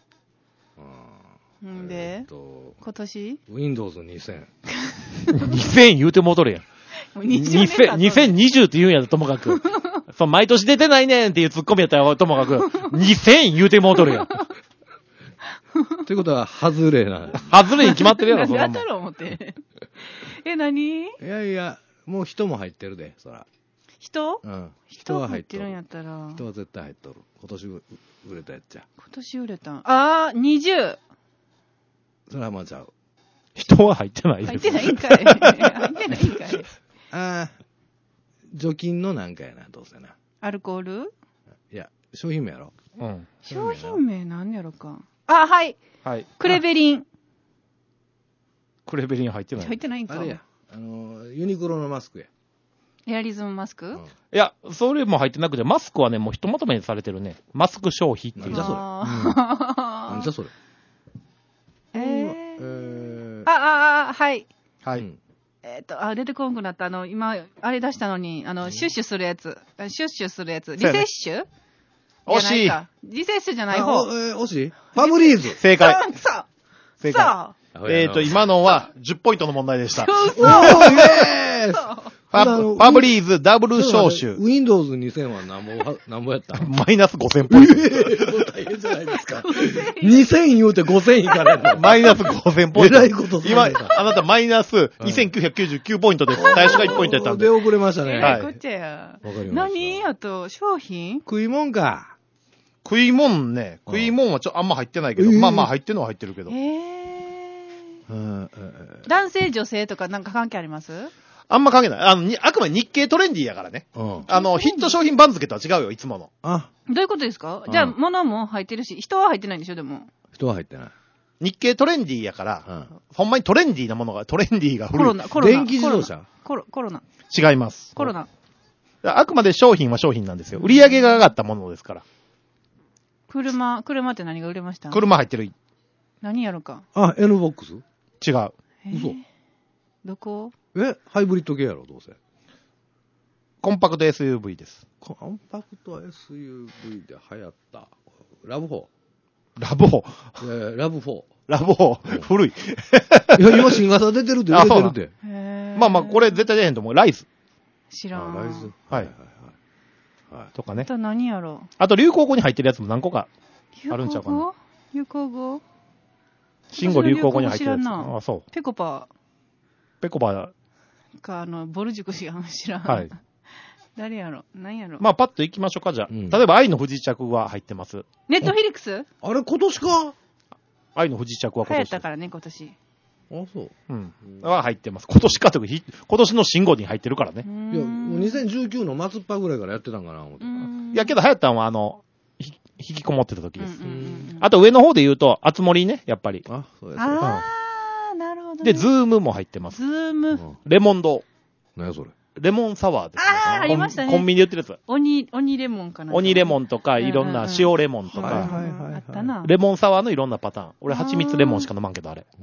んで、今年 Windows 2000。 2000言うて戻るやん。2020って言うんやともかく。そう、毎年出てないねんっていうツッコミやったらともかく、2000言うて戻るやん。 ということは、外れな。 外れに決まってるやろ、 そんなもん。やったろ、思って。何？ いや、もう人も入ってるで、そら。 人は入ってるんやったら。 人は絶対入っとる。今年売れたやっちゃ。 今年売れたん。20。 それはまあちゃう。 人は入ってないです。 入ってないんかい。入ってないんかい。 除菌のなんかやな、どうせな。 アルコール？ いや、商品名やろ。 商品名なんやろか。はい。 はい。 クレベリン。 クレベリン入ってない。 入ってないんか。 あれや。ユニクロのマスクや。 エアリズムマスク？ いや、それも入ってなくて、マスクはね、もうひとまとめにされてるね。マスク消費っていう。 なんじゃそれ。なんじゃそれ。 はい。 はい。 出てこんくなった。今、あれ出したのに、シュッシュするやつ。シュッシュするやつ。リセッシュ？ 惜しい。 リセッシュじゃない方。 惜しい？ファブリーズ。 正解。 正解。 今のは10ポイントの問題でした。 そう。 ファブリーズダブル招集。 Windows 2000はなんぼやったマイナス5000ポイント。 大変じゃないですか。2000言うて5000いかないの。 マイナス5000ポイント。 えらいことする。 今、あなたマイナス2999ポイントです。最初が1ポイントやったんで。 出遅れましたね。 はい。こっちや。 わかりました。 何？あと、商品？ 食いもんか。 食いもんね。食いもんはあんま入ってないけど。まあ入ってるのは入ってるけど。 男性、女性とかなんか関係あります？ あんま関係ない。あくまで日経トレンディーやからね。ヒット商品番付とは違うよ、いつもの。 どういうことですか？じゃあ、物も入ってるし、人は入ってないんでしょ、でも。 人は入ってない。 日経トレンディーやから、ほんまにトレンディーなものが、トレンディーが古い。 コロナ。 電気自動車？ コロナ。 違います。 コロナ。 あくまで商品は商品なんですよ。売り上げが上がったものですから。 車って何が売れました？ 車入ってる。 何やるか。 N ボックス？ 違う。 嘘。 どこ？ ハイブリッド系やろ、どうせ。 コンパクト SUV です。 コンパクト SUV で流行った。ラブ4。 ラブ4。 ラブ4。 ラブ4。古い。いや、今新型出てるって、売れてるって。 まあ、これ絶対出へんと思う。ライズ。 知らん。 ライズ。 はい。とかね。 あと何やろ？ あと流行語に入ってるやつも何個かあるんちゃうかな。 流行語？ 新語流行語に入ってるやつ。 あ、 そう。 ペコパか、ボル塾知らん。 はい。 誰やろ？何やろ？ まあ、パッと行きましょうか、じゃあ。例えば、愛の不時着は入ってます。 ネットフィリックス？ あれ、今年か？ 愛の不時着は今年。 流行ったからね、今年。 あ、そう。 うん。は入ってます。今年かと今年の新語に入ってるからね。 いや、もう2019の末っ端ぐらいからやってたんかな、思ってた。 いや、けど流行ったのは引きこもってた時です。あと上の方で言うと、あつ森ね、やっぱり。 あ、そうです。 あー、なるほど、 で、ズームも入ってます。 ズーム。 レモン堂。 何やそれ。 レモンサワーです、ね。 ありましたね。 コンビニで売ってるやつ。 鬼レモンかな。 鬼レモンとか、いろんな塩レモンとか。 あったな。 レモンサワーのいろんなパターン。俺、蜂蜜レモンしか飲まんけど、あれ。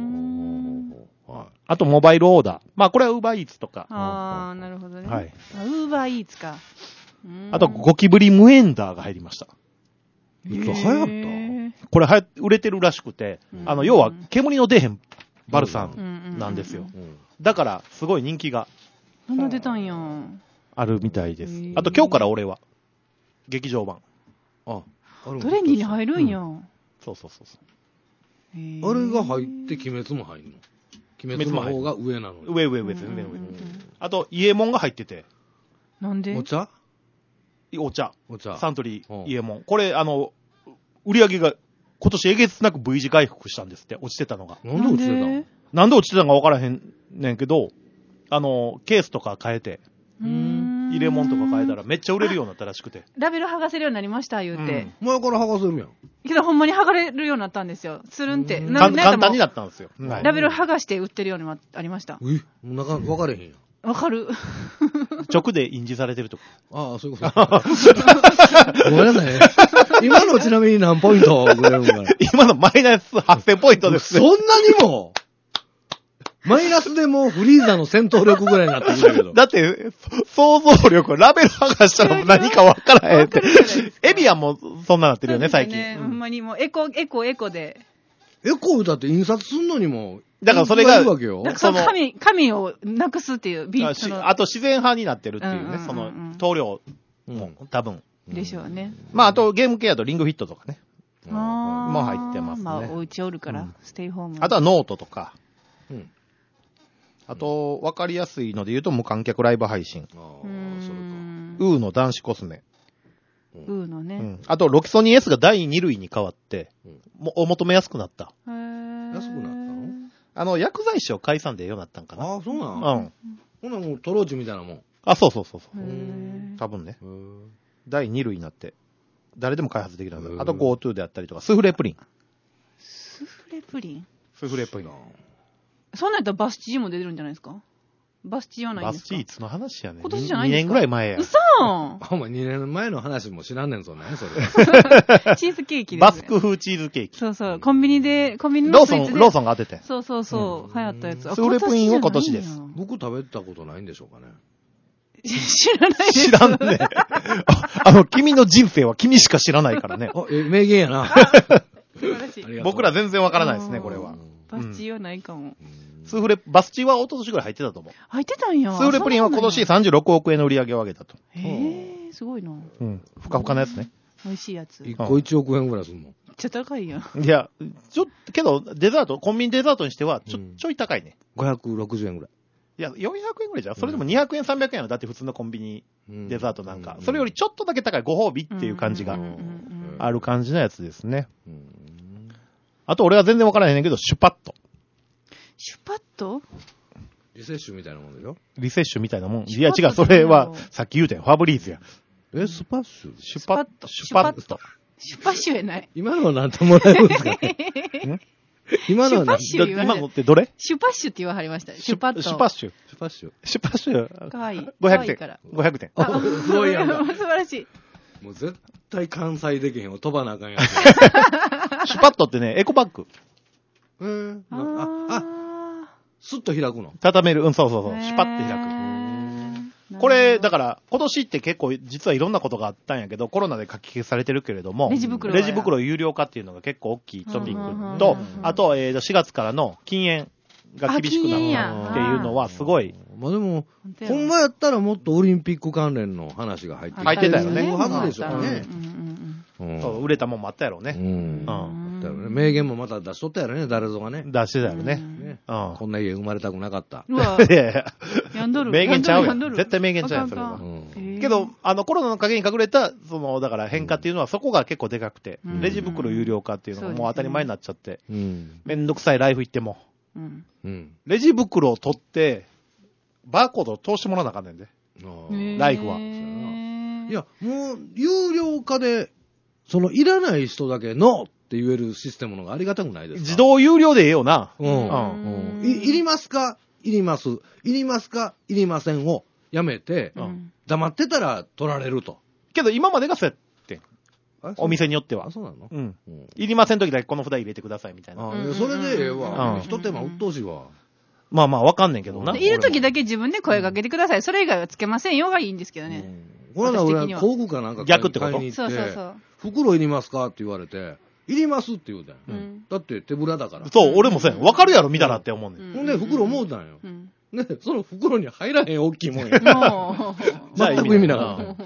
あと、モバイルオーダー。まあ、これはウーバーイーツとか。 ああ、なるほどね。 はい。 ウーバーイーツか。 あと、ゴキブリムエンダーが入りました。 流行ったこれ売れてるらしくて、要は、煙の出へんバルサンなんですよ。だから、すごい人気が。 そんな出たんや。 あるみたいです。あと、今日から俺は、劇場版。 あ、 トレンディに入るんや。 そうそうそう。 あれが入って、鬼滅も入るの。鬼滅の方が上なのに。 上、全然上。あと、伊右衛門が入ってて。 なんでお茶。 サントリー伊右衛門。これ、売り上げが、今年えげつなく V 字回復したんですって、落ちてたのが。 なんで落ちてたの？ なんで落ちてたのか分からへんねんけど、ケースとか変えて、伊右衛門とか変えたらめっちゃ売れるようになったらしくて。 ラベル剥がせるようになりました、言うて。 前から剥がせるやん。 けどほんまに剥がれるようになったんですよ。つるんって。 簡単になったんですよ。 ラベル剥がして売ってるようにありました。 分かれへんやん。 わかる。 直で印字されてるとか。 ああ、そういうこと。ごめんなさいね。今のちなみに何ポイントくれるのかな。 今のマイナス8000ポイントです。 そんなにもマイナスでもフリーザの戦闘力ぐらいになってきたけど。 だって、想像力、ラベル剥がしたら何か分からへんって。エビアンもそんななってるよね、最近。 ほんまにもうエコで。 エコだって印刷すんのにも。 だからそれが、 紙をなくすっていうビート。あと自然派になってるっていうね、その塗料も多分。 でしょうね。 まああとゲーム系だとリングフィットとかね。 もう入ってますね。 まあお家おるから、ステイホーム。 あとはノートとか。あと、わかりやすいので言うと無観客ライブ配信。ウーの男子コスメ。 ウーのね。 あと、ロキソニン S が第2類に変わって、お求めやすくなった。 安くなったの？ 薬剤師を解散でようになったんかな。 ああ、そうなの？ほなもうトローチみたいなもん。 あ、そう。多分ね。第2類になって、誰でも開発できるんだ。あと GoTo であったりとか、スフレプリン。 スフレプリン。 そんなんやったらバスチーも出てるんじゃないですか？バスチーはないんですか？ バスチーいつの話やねん。 今年じゃないんですか？ 2年ぐらい前や。 嘘お前2年前の話も知らんねん、それ。 チーズケーキです、ね。 バスク風チーズケーキ。 そう。コンビニのスイーツで。 ローソンが当てて。 そう。流行ったやつ。 スフレプリンは今年です。 僕食べたことないんでしょうかね。 知らないです。 知らんね。君の人生は君しか知らないからね。 名言やな。 素晴らしい。 僕ら全然わからないですね、これは。 バスチーはないかも。 バスチーは一昨年ぐらい入ってたと思う。 入ってたんや。 スフレプリンは今年36億円の売り上げを上げたと。 すごいな。 ふかふかなやつね。 美味しいやつ。 1個1億円ぐらいするの。めっちゃ高いやん。 いや、けど、コンビニデザートにしては、ちょい高いね。 560円ぐらい。 いや、400円ぐらいじゃん。それでも200円、300円やろ。だって普通のコンビニデザートなんか。それよりちょっとだけ高いご褒美っていう感じがある感じのやつですね。あと俺は全然わからへんねんけど、シュパット。 シュパット？ リセッシュみたいなもんでしょ？ リセッシュみたいなもん。いや違う、それはさっき言うたよ。ファブリーズや。 スパッシュ？ シュパット。シュパッシュやない。 今のは何てもらえるんですか？今のは今のってどれ？ シュパッシュって言わはりました。シュパット。 シュパッシュ。 かわいい。 500点。500点。 すごいやんか。 素晴らしい。 もう絶対関西できへんわ。飛ばなあかんやつ。 シュパットってね、エコバッグ。 スッと開くの？ 畳める。そう。シュパッと開く。これ、だから、今年って結構、実はいろんなことがあったんやけど、コロナで書き消されてるけれども、レジ袋有料化っていうのが結構大きいトピックと、あと、4月からの禁煙が厳しくなったっていうのは、すごい。 まあでも、ほんまやったらもっとオリンピック関連の話が入ってたよね。 はずでしょうね。 そう、売れたもんもあったやろうね。 名言もまた出しとったやろね、誰ぞがね。 出してたやろね。 こんな家生まれたくなかった。 うわ。 いやいや。 やんどる。 名言ちゃうやん。絶対名言ちゃうやん、それは。 けど、コロナの陰に隠れた、だから変化っていうのはそこが結構でかくて、レジ袋有料化っていうのがもう当たり前になっちゃって、めんどくさいライフ行っても、レジ袋を取って、バーコードを通してもらわなあかんねんで。ライフは。 いや、もう、有料化で、いらない人だけノーって言えるシステムのがありがたくないですか？ 自動有料でええよな。 いりますか？いります。いりますか？いりませんをやめて、黙ってたら取られると。 けど今までがそうやって。お店によっては。 あ、そうなの？ いりませんときだけこの札入れてくださいみたいな。 それでええわ。一手間うっとうしいわ。 まあまあわかんねんけどな。 いるときだけ自分で声かけてください。それ以外はつけませんよがいいんですけどね。 この間俺、工具かなんか逆ってこと？ そうそうそう。 袋いりますかって言われて、いりますって言うたんや。だって手ぶらだから。 そう、俺もそうやん。わかるやろ見たらって思うねん。 ほんで袋思うたんよ。ね、その袋に入らへん大きいもんや。全く意味なかった。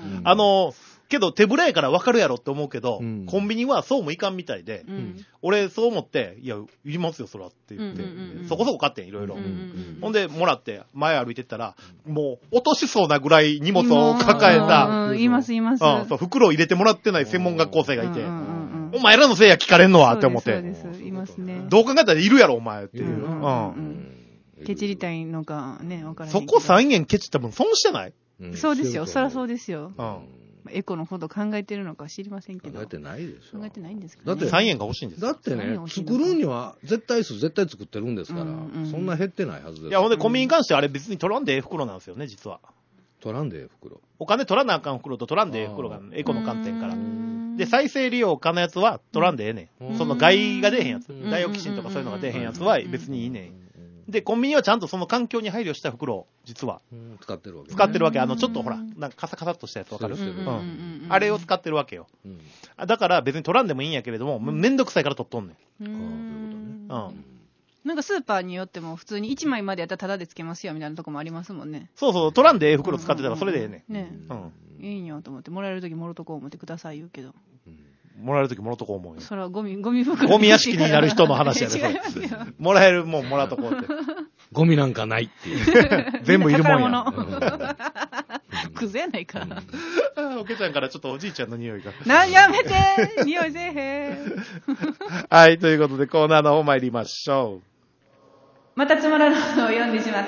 けど手ぶらやから分かるやろって思うけど、コンビニはそうもいかんみたいで、俺そう思って、いや、いりますよ、そらって言って、そこそこ買ってん、いろいろ。ほんで、もらって、前歩いてったら、もう、落としそうなぐらい荷物を抱えた、 います、います。 そう、袋を入れてもらってない専門学校生がいて、お前らのせいや聞かれんのはって思って。 そうです、いますね。 どう考えたらいるやろ、お前っていう。 ケチりたいのかね、わからない。 そこ3円ケチった分損してない？ そうですよ、そらそうですよ。エコのこと考えてるのか知りませんけど。 考えてないでしょ。 考えてないんですけど、 ね。だって3円が欲しいんです。 だってね、作るには絶対作ってるんですから、そんな減ってないはずです。 いや、ほんでコンビニに関してあれ別に取らんでええ袋なんですよね、実は。 取らんでええ袋。 お金取らなあかん袋と取らんでええ袋がエコの観点から。で、再生利用可のやつは取らんでええねん。その害が出へんやつ。ダイオキシンとかそういうのが出へんやつは別にいいねん。で、コンビニはちゃんとその環境に配慮した袋を、実は。 使ってるわけ。 使ってるわけ。ちょっとほら、なんかカサカサっとしたやつわかる？あれを使ってるわけよ。だから別に取らんでもいいんやけれども、めんどくさいから取っとんねん。 なんかスーパーによっても普通に1枚までやったらタダでつけますよみたいなとこもありますもんね。 そうそう、取らんでええ袋使ってたらそれでええねん。 ねえ。いいんよと思って、もらえるときもろとこう思ってください言うけど。 もらえるときもらうとこ思うよ。 それはゴミ袋。 ゴミ屋敷になる人の話やで、それ。もらえるもんもらうとこうって。 ゴミなんかないっていう。 全部いるもんや。 クズやないか。 おけちゃんからちょっとおじいちゃんの匂いが。 やめて匂いせえへん。 はい、ということでコーナーの方参りましょう。 またつまらないのを読んでしまった。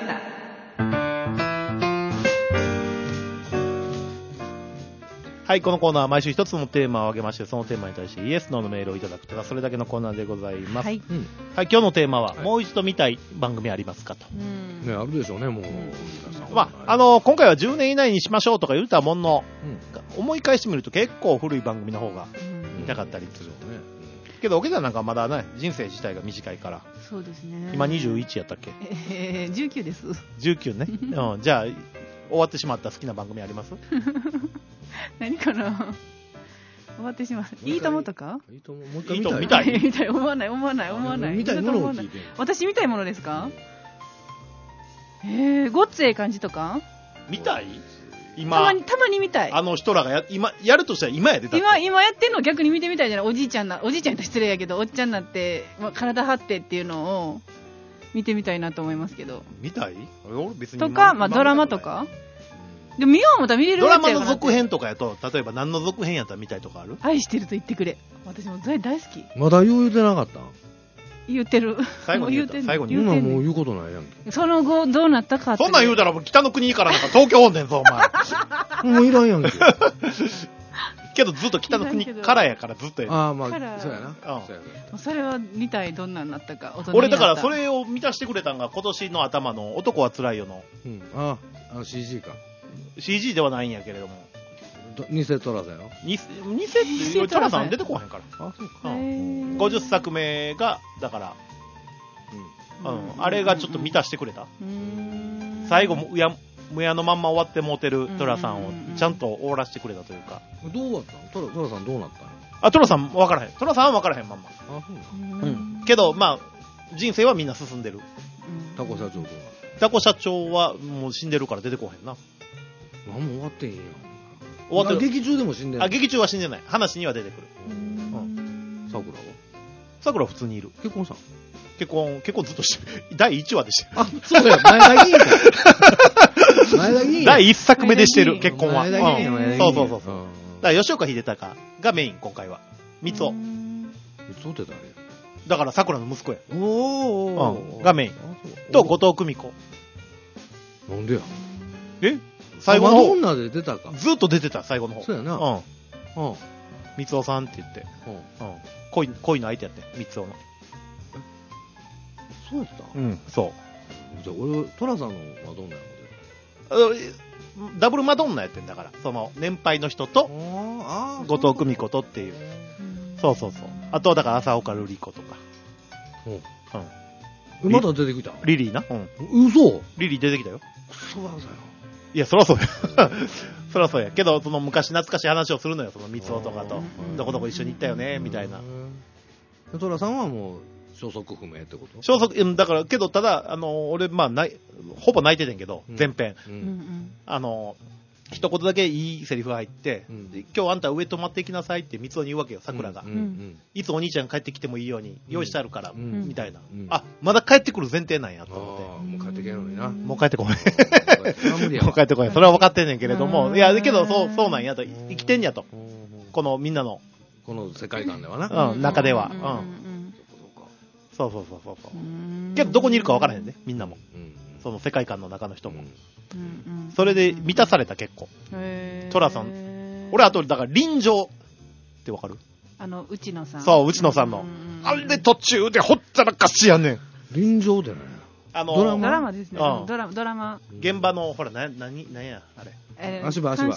はい、このコーナーは毎週一つのテーマを挙げまして、そのテーマに対してイエス・ノーのメールをいただくとか、それだけのコーナーでございます。はい。はい、今日のテーマは、もう一度見たい番組ありますかと。 ね、あるでしょうね、もう。 まあ、今回は10年以内にしましょうとか言うたもんの、思い返してみると結構古い番組の方が見たかったりする。けど、おけちゃんなんかまだね、人生自体が短いから。 そうですね。 今21やったっけ ？19です。 19ね。じゃあ、終わってしまった好きな番組あります？ 何かな。終わってしまう。いいともとか？ いいとも、もう一回見たい。 見たい。思わない。 見たいものを聞いて。 私見たいものですか？ごっつええ感じとか？ 見たい？ 今たまに見たい。 人らが今やるとしたら今やでたって。 今やってんの逆に見てみたいじゃない。おじいちゃんと失礼やけど、おっちゃんになって、体張ってっていうのを見てみたいなと思いますけど。 見たい？俺別に。 とか、まあドラマとか？でも見よう思ったら見れるドラマの続編とかやと、例えば何の続編やったら見たいとかある？ 愛してると言ってくれ。私も大好き。 まだ言うてなかった？ 言ってる。 最後に言うてん。 今もう言うことないやんけ。 その後どうなったかって。 そんなん言うたら北の国からなんか東京おんねんぞ、お前。 もういらんやんけ。 けどずっと北の国からやからずっとやる。 ああ、まあ、そうやな。 それは見たい、どんなんなったか。 俺だからそれを満たしてくれたんが今年の頭の男は辛いよの。 CG か。 CG ではないんやけれども。 偽トラさんよ。 偽ってトラさん出てこへんから。 あ、そうか。 50作目が、だから、あれがちょっと満たしてくれた。最後、むやのまんま終わってもうてるトラさんをちゃんと終わらせてくれたというか。 どうなったの？トラさんどうなったの？ トラさん分からへん。トラさんは分からへんまんま。けど、まあ、人生はみんな進んでる。 タコ社長とか。 タコ社長はもう死んでるから出てこへんな。 もう終わってんや。 終わってる。 劇中でも死んでない。 劇中は死んでない。話には出てくる。 桜は？ 桜は普通にいる。 結婚したん？ 結婚ずっとしてる。第1話でしてる。 あ、そうや、前田議員か。前田議員。 第1作目でしてる、結婚は。 前田議員、前田議員。 そう。だから吉岡秀隆がメイン、今回は。三尾。 三尾って誰？ だから桜の息子や。 おがメイン。と、後藤久美子。 なんでや？ 最後の方。 マドンナで出たか。 ずっと出てた、最後の方。 そうやな。 三尾さんって言って。恋の相手やって、三尾の。 そうやった？ そう。 じゃあ俺、トラさんのマドンナやダブルマドンナやってんだから、その年配の人と後藤久美子とっていう。そう。あとはだから浅岡瑠璃子とか。 まだ出てきた？ リリーな。 嘘？ リリー出てきたよ。 そうだよ。 いや、そらそうや。そらそうや。けど、その昔懐かしい話をするのよ、その三尾とかと。どこどこ一緒に行ったよね、みたいな。 トラさんはもう、消息不明ってこと？ 消息、だから、けど、ただ、俺、ほぼ泣いててんけど、前編。一言だけいいセリフが入って、今日あんた上泊まっていきなさいって三尾に言うわけよ、桜が。いつお兄ちゃん帰ってきてもいいように用意してあるから、みたいな。あ、まだ帰ってくる前提なんやと思って。 もう帰ってけんのにな。 もう帰ってこない。もう帰ってこない。それは分かってんねんけれども、いや、けど、そうなんやと、生きてんやと。このみんなの。 この世界観ではな。 中では。そう。けど、どこにいるか分からへんね、みんなも。その世界観の中の人も。それで満たされた結構。トラさん。俺あと、だから臨場ってわかる？ 内野さん。 そう、内野さんの。あれで途中でほったらかしやねん。 臨場でね。 ドラマですね。ドラマ。 現場の、ほら、なんや、あれ。 足場。 鑑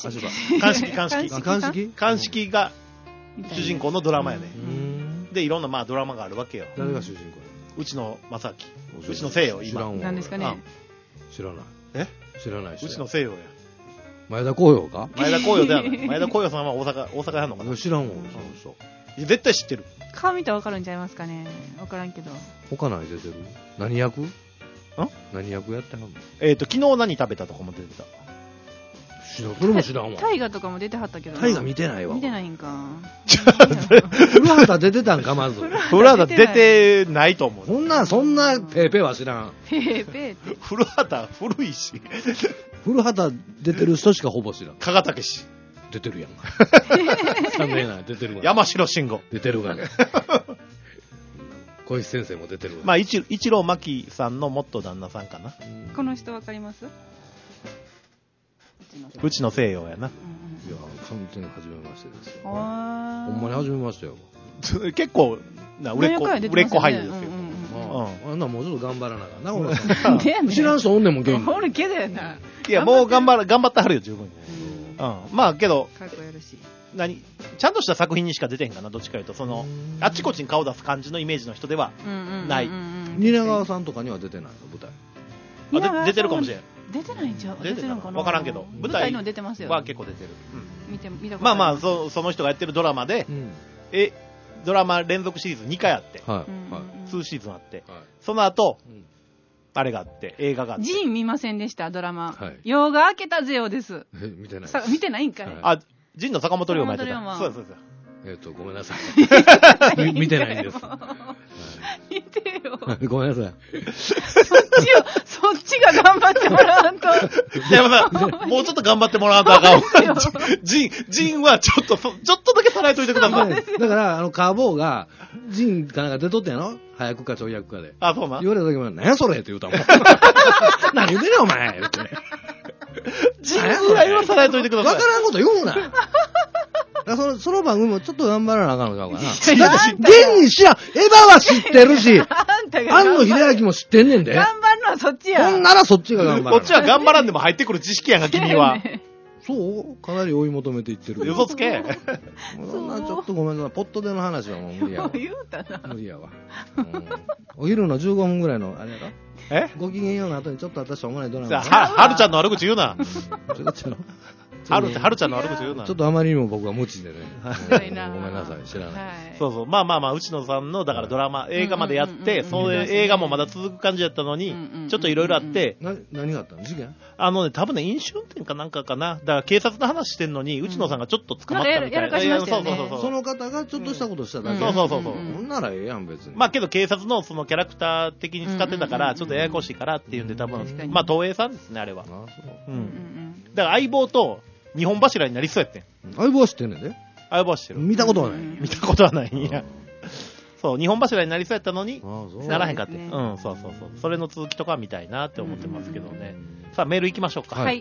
識が主人公のドラマやね。で、いろんなドラマがあるわけよ。 誰が主人公や？ 内野正樹。内野聖洋、今。 何ですかね？ 知らない。知らないし。 内野聖洋や。 前田光陽か？ 前田光陽だよね。前田光陽さんは大阪やんのかな？ 知らんもん、そう。 絶対知ってる。 顔見たら分かるんちゃいますかね？分からんけど。 他何出てる？何役何役やってはんの？ 昨日何食べたとかも出てた。 それも知らんわ。 大河とかも出てはったけど。 大河見てないわ。 見てないんか。 古畑出てたんか、まず。 古畑出てないと思う。 そんなペーペーは知らん。 ペーペーって。 古畑古いし。 古畑出てる人しかほぼ知らん。 加賀武史。 出てるやん。残念な、出てるわ。 山城慎吾。 出てるがね。小石先生も出てるわ。一郎真希さんの元旦那さんかな。 この人わかります？ 内野聖洋やな。いや、 完全に初めましてですよ。ほんまに初めましてよ。 結構売れっ子俳優ですよ。 もうちょっと頑張らなあかんな、俺さん。知らん人おんねんもん、芸人。 おるけどやな。 いや、もう頑張ってはるよ、十分。けど、ちゃんとした作品にしか出てへんかな、どっちかいうと、あっちこっちに顔出す感じのイメージの人ではない。 蜷川さんとかには出てないの、舞台。出てるかもしれん。 出てないんちゃう？出てるのかな？ 分からんけど、 舞台の出てますよ。 は結構出てる。 見たことその人がやってるドラマで、ドラマ連続シリーズ2回あって、2シーズンあって、その後、あれがあって、映画があって。 ジン見ませんでした、ドラマ。夜が明けたぜよです。 見てない。 見てないんかい。 ジンの坂本龍馬やってた。そうです。 ごめんなさい。見てないんです。 見てよ。 ごめんなさい。 そっちが頑張ってもらわんと。 もうちょっと頑張ってもらわんとあかん。ジンはちょっとだけさらえといてください。 だから、カーボーが、ジンかなんか出とったやろ？早くかちょい役かで。 あ、そうな。 言われた時も、何やそれって言うたもん。何言うてんねんお前って。 ジンぐらいはさらえといてください。 わからんこと言うな。その番組もちょっと頑張らなあかんのちゃうかな。現に知らん。エヴァは知ってるし、庵野秀明も知ってんねんで。 頑張るのはそっちや。 ほんならそっちが頑張る。 こっちは頑張らんでも入ってくる知識やんか、君は。 そうかなり追い求めていってる。 嘘つけ。 そんなちょっとごめんなさい。ポットでの話はもう無理やわ。 言うたな。 無理やわ。お昼の15分ぐらいの、あれやろ？ご機嫌ようの後にちょっと私しょうもないドラマ。 はるちゃんの悪口言うな。 違う。 はるちゃんの悪口言うな。 ちょっとあまりにも僕は無知でね。ごめんなさい、知らない。 そうそう。まあ、内野さんの、だからドラマ、映画までやって、そういう映画もまだ続く感じだったのに、ちょっといろいろあって。 何があったの？事件？ 多分ね、飲酒運転かなんかかな。だから警察の話してんのに、内野さんがちょっと捕まったみたいな。 そう。 その方がちょっとしたことしただけ。 そう。 ほんならええやん、別に。 まあけど警察のそのキャラクター的に使ってたから、ちょっとややこしいからっていうんで多分、まあ東映さんですね、あれは。だから相棒と日本柱になりそうやってん。 相棒は知ってんねんで。 相棒は知ってる。 見たことはない。 見たことはないんや。そう、日本柱になりそうやったのに、ならへんかって。そう。それの続きとか見たいなって思ってますけどね。さあ、メール行きましょうか。 はい。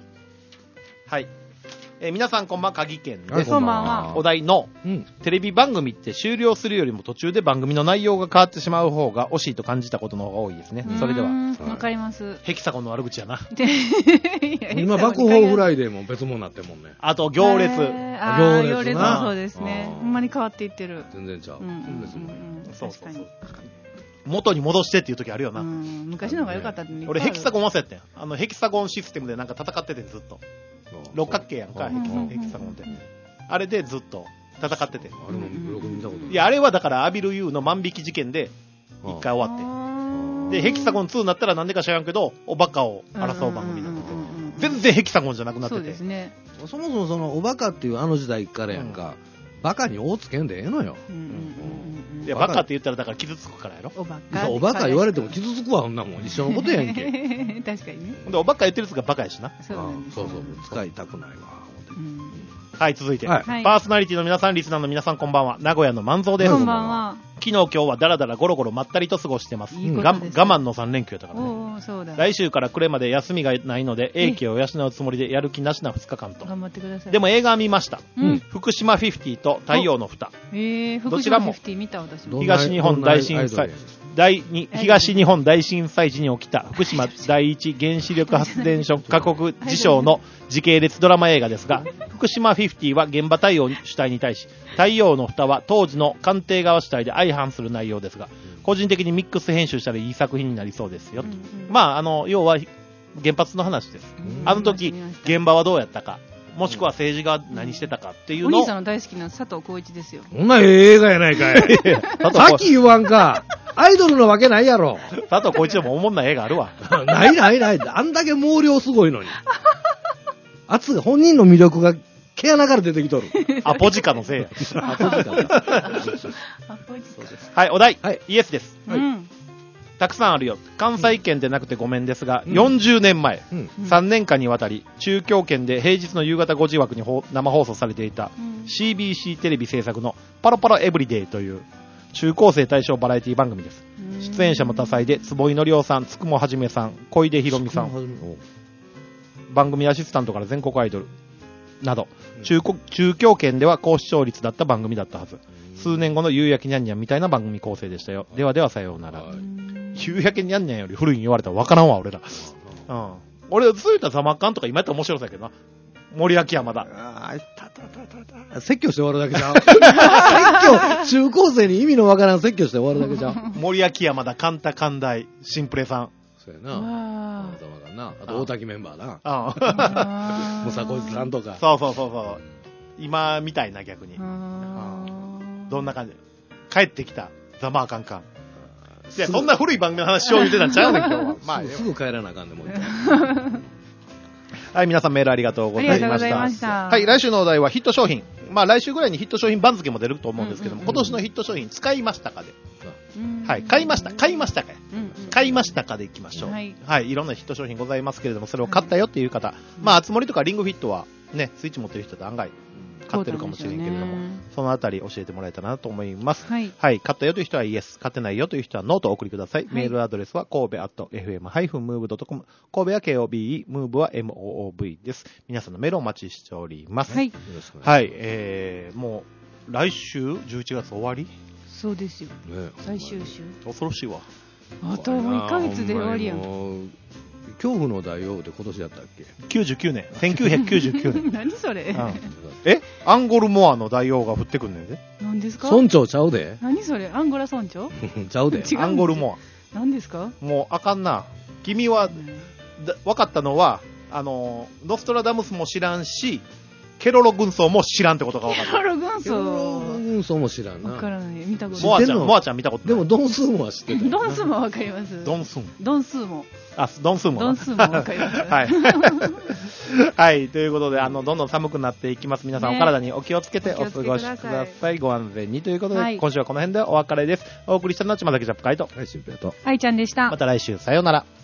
皆さんこんばんは、鍵県です。 こんばんは。 お題の、テレビ番組って終了するよりも途中で番組の内容が変わってしまう方が惜しいと感じたことの方が多いですね。それでは。 わかります。 ヘキサゴンの悪口やな。 今、爆砲フライデーも別物になってもんね。 あと、行列。 行列もそうですね。ほんまに変わっていってる。 全然ちゃう。 そう。元に戻してっていう時あるよな。 昔の方が良かったってね。 俺ヘキサゴン忘れてん。ヘキサゴンシステムでなんか戦っててずっと。六角形やんか、ヘキサゴンって。あれでずっと戦ってて。 あれもブログ見たことない。 いや、あれはだからアビル U の万引き事件で一回終わって。で、ヘキサゴン2になったらなんでか知らんけど、おバカを争う番組になってて。全然ヘキサゴンじゃなくなってて。そうですね。 そもそもそのおバカっていうあの時代からやんか。バカに大つけんでええのよ。 いや、バカって言ったらだから傷つくからやろ。 おバカ言われても傷つくわ、そんなもん。一緒のことやんけ。 確かにね。 で、おバカ言ってるやつがバカやしな。 そう。使いたくないわ。 はい、続いて。パーソナリティの皆さん、リスナーの皆さん、こんばんは。名古屋の万蔵です。 こんばんは。 昨日今日はダラダラゴロゴロまったりと過ごしてます。我慢の3連休やったからね。来週から暮れまで休みがないので、英気を養うつもりでやる気なしな2日間と。 頑張ってください。 でも映画見ました。福島50と太陽の蓋。 どちらも東日本大震災。東日本大震災時に起きた福島第一原子力発電所過酷事象の時系列ドラマ映画ですが、福島50は現場対応主体に対し、太陽の蓋は当時の官邸側主体で相反する内容ですが、個人的にミックス編集したらいい作品になりそうですよ。まあ、要は原発の話です。あの時、現場はどうやったか。もしくは政治が何してたかっていうのを。 お兄さんの大好きな佐藤浩市ですよ。 そんな映画やないかい。さっき言わんか。アイドルのわけないやろ。 佐藤浩市でもおもんない映画あるわ。 ない。あんだけ毛量すごいのに。本人の魅力が毛穴から出てきとる。 アポジカのせいや。 アポジカ。 はい、お題。イエスです。たくさんあるよ。関西圏でなくてごめんですが、40年前、3年間にわたり、中京圏で平日の夕方5時枠に生放送されていた、CBC テレビ制作のパロパロエブリデイという中高生対象バラエティ番組です。出演者も多彩で、坪井紀夫さん、つくもはじめさん、小出ひろみさん、番組アシスタントから全国アイドルなど、中京圏では高視聴率だった番組だったはず。数年後の夕焼けにゃんにゃんみたいな番組構成でしたよ。ではではさようなら。夕焼けにゃんにゃんより古いに言われたら分からんわ、俺ら。俺、そういったザマッカンとか今やったら面白そうやけどな。森脇山だ。 説教して終わるだけじゃん。説教、中高生に意味のわからん説教して終わるだけじゃん。 森脇山だ、神田神大、シンプレさん。 そうやな。あと大滝メンバーな。ムサコイズさんとか。 そう。今みたいな逆に。どんな感じ帰ってきたザマーカンカン。いや、そんな古い番組の話を言ってたんちゃうねん、今日は。 まあ、すぐ帰らなあかんねん、もう。 はい、皆さんメールありがとうございました。はい、来週のお題はヒット商品。まあ、来週ぐらいにヒット商品番付も出ると思うんですけども、今年のヒット商品使いましたかで。はい、買いましたかでいきましょう。はい、いろんなヒット商品ございますけれども、それを買ったよっていう方、まあ、あつ森とかリングフィットはね、スイッチ持ってる人と案外、買ってるかもしれんけれども、そのあたり教えてもらえたらなと思います。はい、買ったよという人はイエス、買ってないよという人はノーとお送りください。メールアドレスは神戸@fm-move.com、神戸は KOBE、ムーブは MOOV です。皆さんのメールをお待ちしております。はい、もう来週11月終わり？ そうですよ。最終週。 恐ろしいわ。 あともう1ヶ月で終わりやん。 恐怖の大王って今年やったっけ ？99年。1999年。 何それ？ アンゴルモアの大王が降ってくんねんで。 何ですか？ 村長ちゃうで。 何それ？アンゴラ村長？ ちゃうで。 アンゴルモア。何ですか？ もうあかんな。君は、分かったのは、ノストラダムスも知らんし、 ケロロ軍曹も知らんってことが分かった。 ケロロ軍曹。 ケロロ軍曹も知らんな。 分からない。見たことない。モアちゃん見たことない。 でもドンスーモは知ってた。 ドンスーモは分かります。 ドンスーモ。 ドンスーモ。 あ、ドンスーモ。 ドンスーモ分かります。 はい。はい。ということで、どんどん寒くなっていきます。皆さんお体にお気をつけてお過ごしください。ご安全にということで、今週はこの辺でお別れです。お送りしたのは島崎ジャップ会と、 はい、シンペイと、 愛ちゃんでした。 また来週、さようなら。